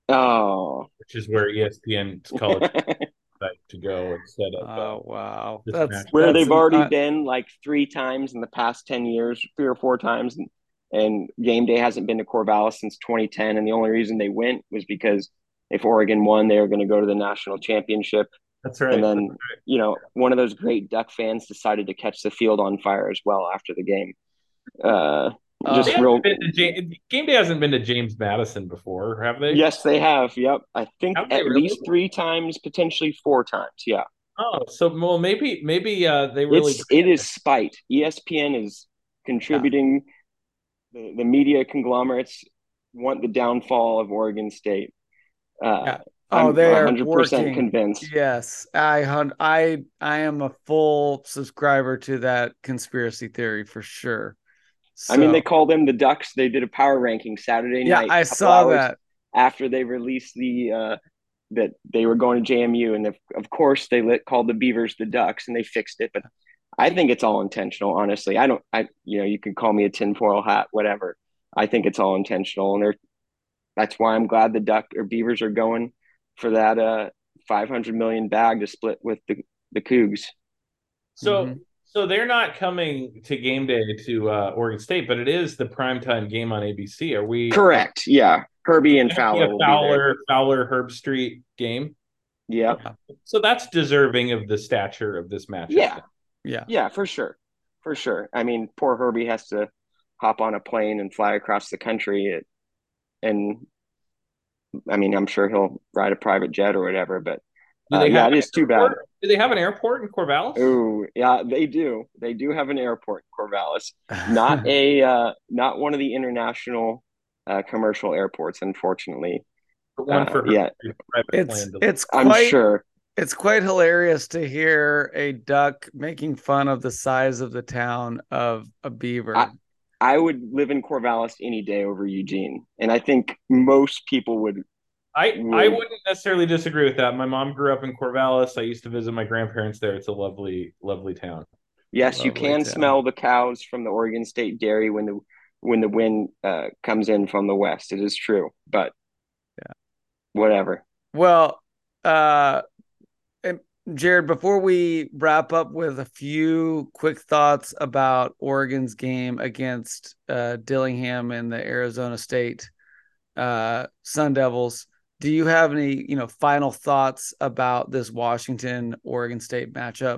Oh. which is where ESPN's college like to go instead of Oh wow, this that's match. Where that's they've an already been like 3 times in the past 10 years, 3 or 4 times. And game day hasn't been to Corvallis since 2010. And the only reason they went was because if Oregon won, they were going to go to the national championship. That's right. And then, one of those great Duck fans decided to catch the field on fire as well after the game. Uh, Uh, just real. Game Day hasn't been to James Madison before, have they? Yes, they have. Yep. I think Have they at really? least 3 times, potentially 4 times. Yeah. Oh, so well, maybe they really. It is spite. ESPN is yeah. contributing. The media conglomerates want the downfall of Oregon State. Yeah. Oh, I'm they are 100% working. convinced. Yes, I am a full subscriber to that conspiracy theory for sure. I mean, they So call them the Ducks. They did a power ranking Saturday yeah, night, I a couple saw hours that. after they released that they were going to JMU, and of course they called the Beavers the Ducks, and they fixed it. But I think it's all intentional. Honestly, I don't. You can call me a tinfoil hat, whatever. I think it's all intentional, and that's why I'm glad the Duck or Beavers are going for that 500 million bag to split with the Cougs. So Hmm. so they're not coming to game day to Oregon State, but it is the primetime game on ABC. Are we Correct. Yeah, Herbie and going to be a Fowler will be there. Fowler Herb Street game? Yep. Yeah, So that's deserving of the stature of this matchup. Yeah. Then. yeah. Yeah, for sure. For sure. I mean, poor Herbie has to hop on a plane and fly across the country. And I mean, I'm sure he'll ride a private jet or whatever. But Do they have yeah, it an is too bad. airport? Do they have an airport in Corvallis? Oh, yeah, they do. They do have an airport in Corvallis. Not one of the international commercial airports, unfortunately. One for her Yeah, private it's plane to it's I'm quite sure. it's quite hilarious to hear a duck making fun of the size of the town of a I beaver. I would live in Corvallis any day over Eugene, and I think most people I would. wouldn't necessarily disagree with that. My mom grew up in Corvallis. I used to visit my grandparents there. It's a lovely town. Yes, you Lovely can town. smell the cows from the Oregon State dairy when the wind comes in from the west. It is true, but Yeah. whatever. Well, uh, and Jared, before we wrap up with a few quick thoughts about Oregon's game against Dillingham and the Arizona State Sun Devils, do you have any, final thoughts about this Washington Oregon State matchup?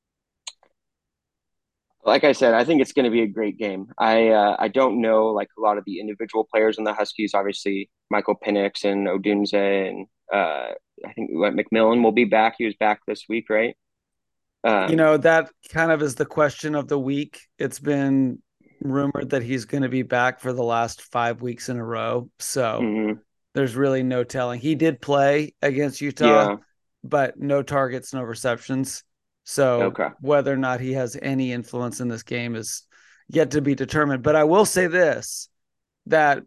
Like I said, I think it's going to be a great game. I don't know like a lot of the individual players in the Huskies. Obviously, Michael Penix and Odunze, and I think McMillan will be back. He was back this week, right? That kind of is the question of the week. It's been rumored that he's going to be back for the last 5 weeks in a row. So mhm. there's really no telling. He did play against Utah, Yeah. but no targets, no receptions. So Okay. whether or not he has any influence in this game is yet to be determined. But I will say this, that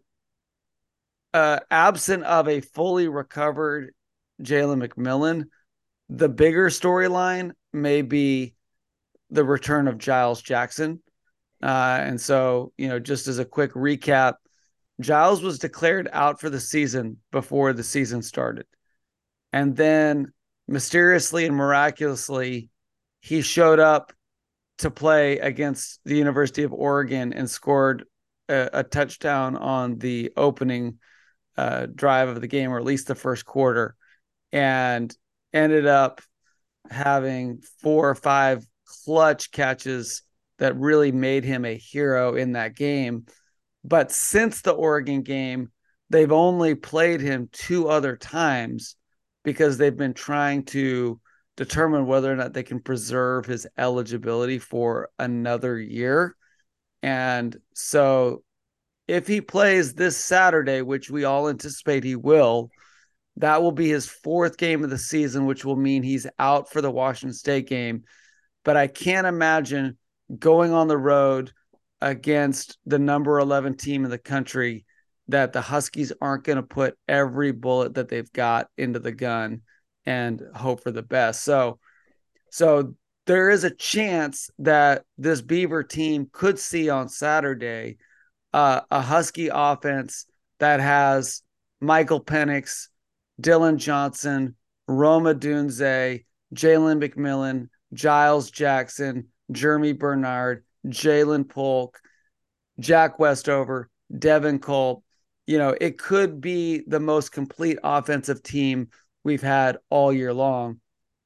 absent of a fully recovered Jalen McMillan, the bigger storyline may be the return of Giles Jackson. And so, just as a quick recap, Giles was declared out for the season before the season started. And then mysteriously and miraculously, he showed up to play against the University of Oregon and scored a touchdown on the opening drive of the game, or at least the first quarter, and ended up having 4 or 5 clutch catches that really made him a hero in that game. But since the Oregon game, they've only played him 2 other times because they've been trying to determine whether or not they can preserve his eligibility for another year. And so if he plays this Saturday, which we all anticipate he will, that will be his 4th game of the season, which will mean he's out for the Washington State game. But I can't imagine going on the road against the number 11 team in the country that the Huskies aren't going to put every bullet that they've got into the gun and hope for the best. So there is a chance that this Beaver team could see on Saturday a Husky offense that has Michael Penix, Dylan Johnson, Roma Dunze, Jalen McMillan, Giles Jackson, Jeremy Bernard, Jalen Polk, Jack Westover, Devin Culp. It could be the most complete offensive team we've had all year long.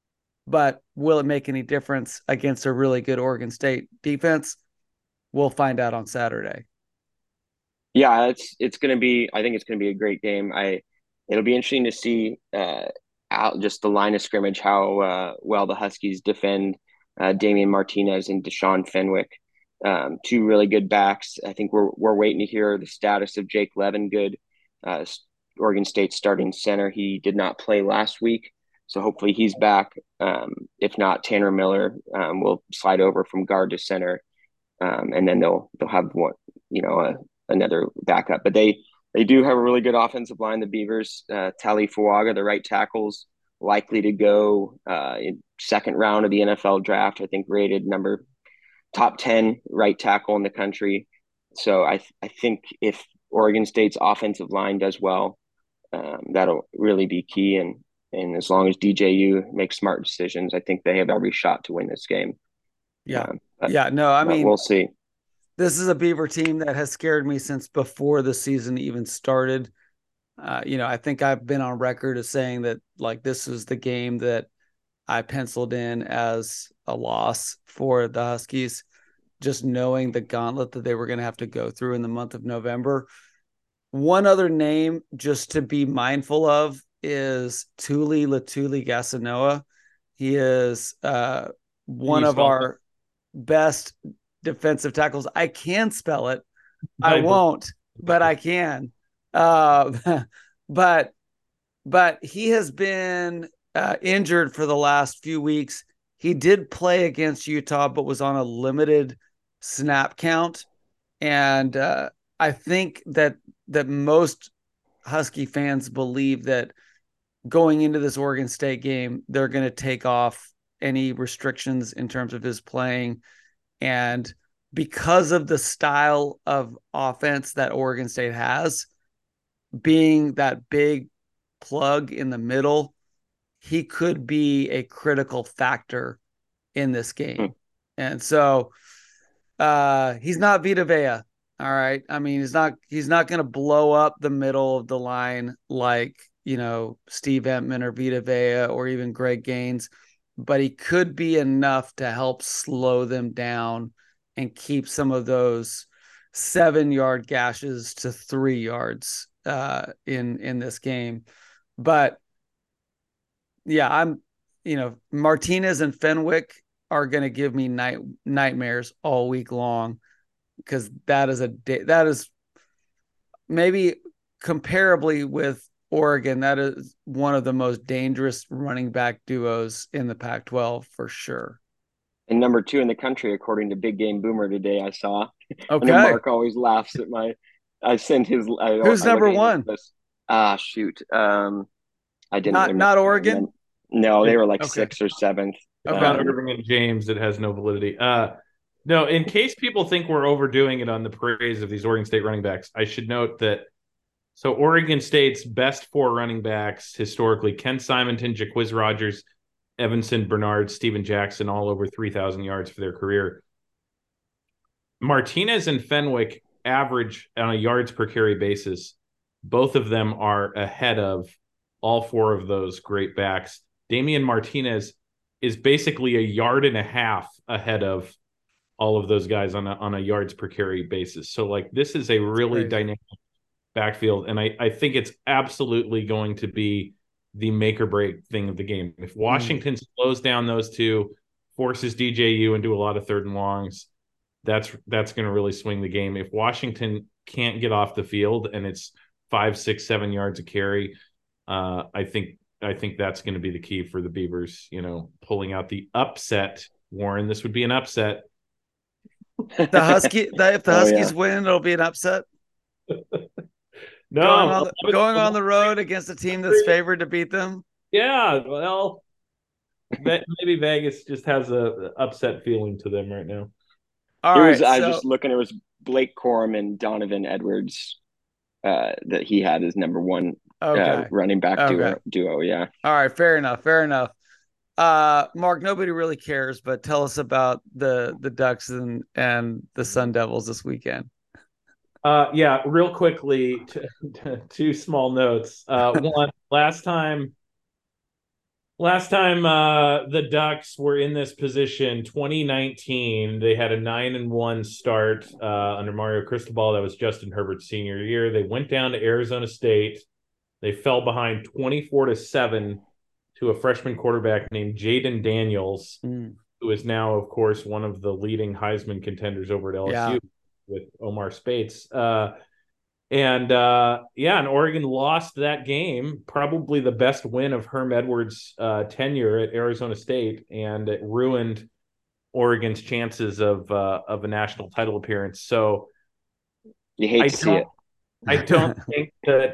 but will it make any difference against a really good Oregon State defense? We'll find out on Saturday. Yeah, it's going to be. I think it's going to be a great game. It'll be interesting to see out just the line of scrimmage how well the Huskies defend Damian Martinez and Deshaun Fenwick, two really good backs. I think we're waiting to hear the status of Jake Levengood, uh, Oregon State starting center. He did not play last week, so hopefully he's back. If not, Tanner Miller will slide over from guard to center, and then they'll have one, another backup. But they do have a really good offensive line. The Beavers, Tali Fuaga, the right tackles, likely to go in second round of the NFL draft. I think rated number top 10 right tackle in the country. So I think if Oregon State's offensive line does well, that'll really be key. And as long as DJU makes smart decisions, I think they have every shot to win this game. Yeah. Yeah. No, I mean, we'll see. This is a Beaver team that has scared me since before the season even started. I think I've been on record as saying that like this is the game that I penciled in as a loss for the Huskies, just knowing the gauntlet that they were going to have to go through in the month of November. One other name just to be mindful of is Tuli Latuli-Gasanoa. He is one of our best defensive tackles. I can spell it. I won't, but I can. But he has been injured for the last few weeks. He did play against Utah, but was on a limited snap count. And I think that most Husky fans believe that going into this Oregon State game, they're going to take off any restrictions in terms of his playing. And because of the style of offense that Oregon State has, being that big plug in the middle, he could be a critical factor in this game. And so he's not Vita Vea. All right. I mean, he's not going to blow up the middle of the line like, Steve Entman or Vita Vea or even Greg Gaines, but he could be enough to help slow them down and keep some of those 7-yard gashes to 3 yards in this game. But yeah, Martinez and Fenwick are going to give me nightmares all week long, because that is maybe comparably with Oregon, that is one of the most dangerous running back duos in the Pac-12 for sure. And number 2 in the country, according to Big Game Boomer today, I saw. Okay. Mark always laughs at I sent his. Who's number 1? Shoot. I didn't. Not Oregon. No, they were like 6th or 7th. About Irving and James, it has no validity. No, in case people think we're overdoing it on the praise of these Oregon State running backs, I should note that Oregon State's best 4 running backs historically: Ken Simonton, Jacquizz Rodgers, Evanson Bernard, Steven Jackson, all over 3,000 yards for their career. Martinez and Fenwick average on a yards per carry basis. Both of them are ahead of all 4 of those great backs. Damian Martinez is basically a yard and a half ahead of all of those guys on a yards per carry basis. So like this is a really dynamic backfield. And I think it's absolutely going to be the make or break thing of the game. If Washington slows down those two, forces DJU into a lot of 3rd and longs, that's going to really swing the game. If Washington can't get off the field and it's 5, 6, 7 yards a carry, I think that's going to be the key for the Beavers, pulling out the upset. Warren, this would be an upset. If the Huskies win, it'll be an upset. No, going on the road against a team that's favored to beat them. Yeah, well, maybe Vegas just has a upset feeling to them right now. I was just looking. It was Blake Corum and Donovan Edwards that he had as number 1 running back duo. Yeah. All right. Fair enough. Mark, nobody really cares, but tell us about the Ducks and the Sun Devils this weekend. Yeah, real quickly, 2 small notes. One, last time Last time the Ducks were in this position, 2019, they had a 9-1 start under Mario Cristobal. That was Justin Herbert's senior year. They went down to Arizona State. They fell behind 24-7 to a freshman quarterback named Jaden Daniels, who is now, of course, one of the leading Heisman contenders over at LSU with Omar Speights. And Oregon lost that game, probably the best win of Herm Edwards' tenure at Arizona State, and it ruined Oregon's chances of a national title appearance. So you hate to see it. I don't think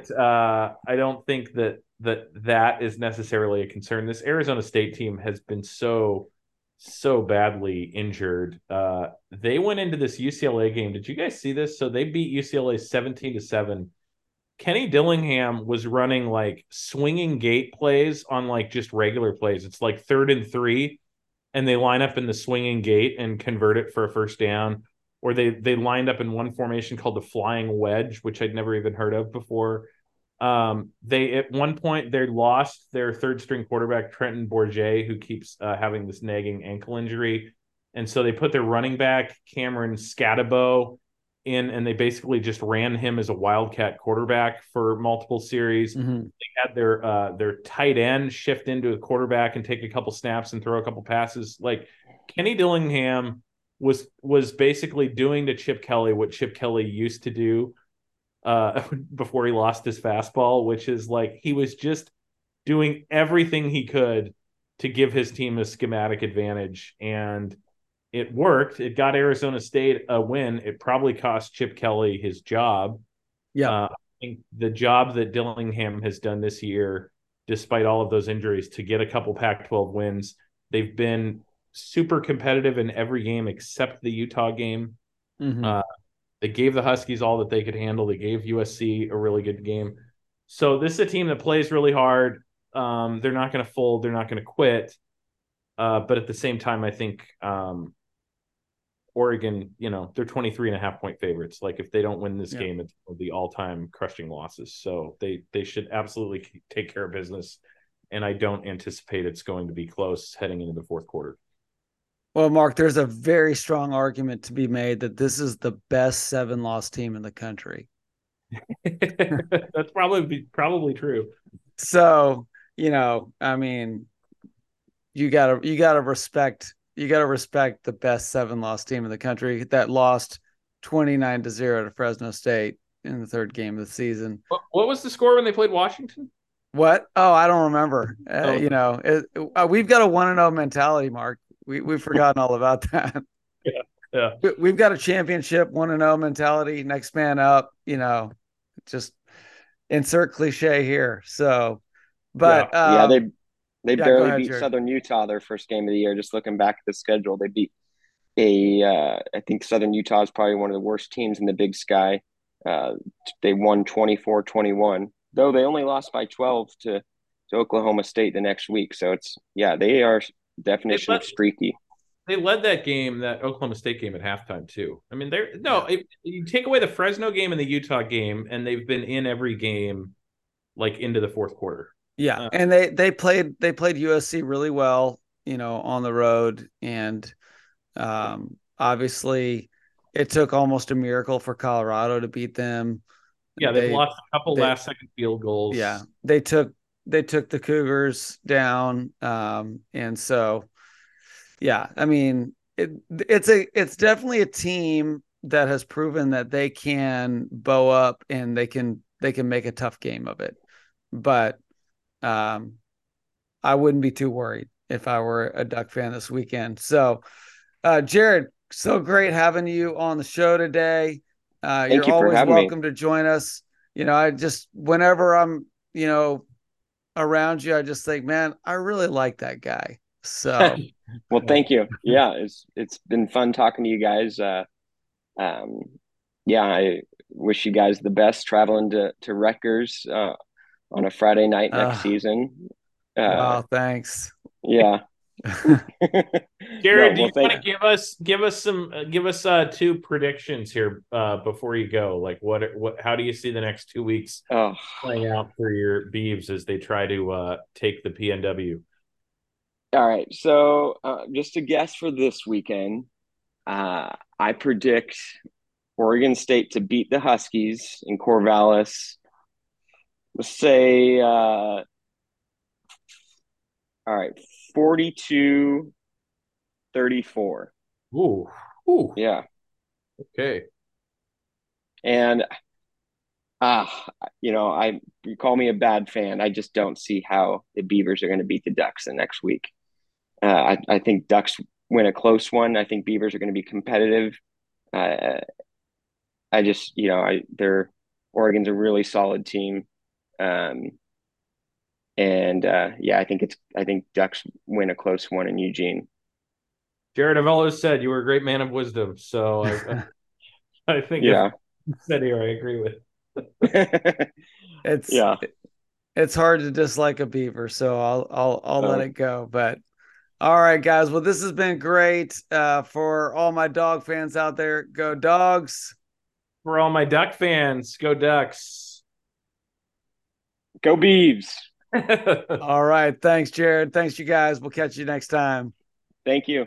that is necessarily a concern. This Arizona State team has been so badly injured. They went into this UCLA game. Did you guys see this? So they beat UCLA 17-7. Kenny Dillingham was running like swinging gate plays on like just regular plays. It's like 3rd and 3, and they line up in the swinging gate and convert it for a first down. Or they lined up in one formation called the flying wedge, which I'd never even heard of before. They at one point they lost their 3rd-string quarterback Trenton Bourget, who keeps having this nagging ankle injury, and so they put their running back Cameron Scatabo in, and they basically just ran him as a wildcat quarterback for multiple series. Mm-hmm. They had their tight end shift into a quarterback and take a couple snaps and throw a couple passes. Like Kenny Dillingham was basically doing to Chip Kelly what Chip Kelly used to do before he lost his fastball, which is like he was just doing everything he could to give his team a schematic advantage, and it worked. It got Arizona State a win. It probably cost Chip Kelly his job. Yeah, I think the job that Dillingham has done this year, despite all of those injuries, to get a couple Pac-12 wins, they've been super competitive in every game except the Utah game. Mm-hmm. They gave the Huskies all that they could handle. They gave USC a really good game. So this is a team that plays really hard. They're not going to fold. They're not going to quit. But at the same time, I think Oregon, they're 23.5-point favorites. Like if they don't win this game, it's the all-time crushing losses. So they should absolutely take care of business. And I don't anticipate it's going to be close heading into the fourth quarter. Well, Mark, there's a very strong argument to be made that this is the best 7-loss team in the country. That's probably true. So, I mean, you gotta respect the best 7-loss team in the country that lost 29-0 to Fresno State in the 3rd game of the season. What was the score when they played Washington? What? Oh, I don't remember. We've got a 1-0 mentality, Mark. We've forgotten all about that. Yeah. We've got a championship 1-0 mentality. Next man up. Just insert cliche here. So, but they barely beat Southern Utah their first game of the year. Just looking back at the schedule, they beat I think Southern Utah is probably one of the worst teams in the Big Sky. They won 24-21, though they only lost by 12 to Oklahoma State the next week. So they are definition of streaky. They led that Oklahoma State game at halftime too. I mean, you take away the Fresno game and the Utah game, and they've been in every game like into the fourth quarter. Yeah, and they played USC really well, on the road, and obviously it took almost a miracle for Colorado to beat them. Yeah, they've lost a couple last-second field goals. Yeah, they took the Cougars down, and so I mean it's definitely a team that has proven that they can bow up and they can make a tough game of it, but I wouldn't be too worried if I were a Duck fan this weekend. So, Jared, so great having you on the show today. You're always welcome to join us. Whenever I'm, around you, I just think, man, I really like that guy. So, well, thank you. Yeah, it's been fun talking to you guys. I wish you guys the best traveling to Rutgers on a Friday night next season. Wow, thanks. Yeah. Jared, do you want to give us 2 predictions here before you go? Like how do you see the next 2 weeks playing out for your Beavs as they try to take the PNW? All right. So just a guess for this weekend, I predict Oregon State to beat the Huskies in Corvallis. Let's say, all right, 42-34. Ooh, ooh, Yeah. okay. And, you call me a bad fan. I just don't see how the Beavers are going to beat the Ducks the next week. I think Ducks win a close one. I think Beavers are going to be competitive. Uh, I just, they're Oregon's a really solid team. Um, and yeah, I think Ducks win a close one in Eugene. Jared, I've always said you were a great man of wisdom. So I think if Yeah. said here, I agree with. It's Yeah. it's hard to dislike a Beaver, so I'll let Uh, it go. But all right, guys. Well, this has been great. For all my dog fans out there, go dogs. For all my Duck fans, go Ducks. Go Beavs. All right. Thanks, Jared. Thanks, you guys. We'll catch you next time. Thank you.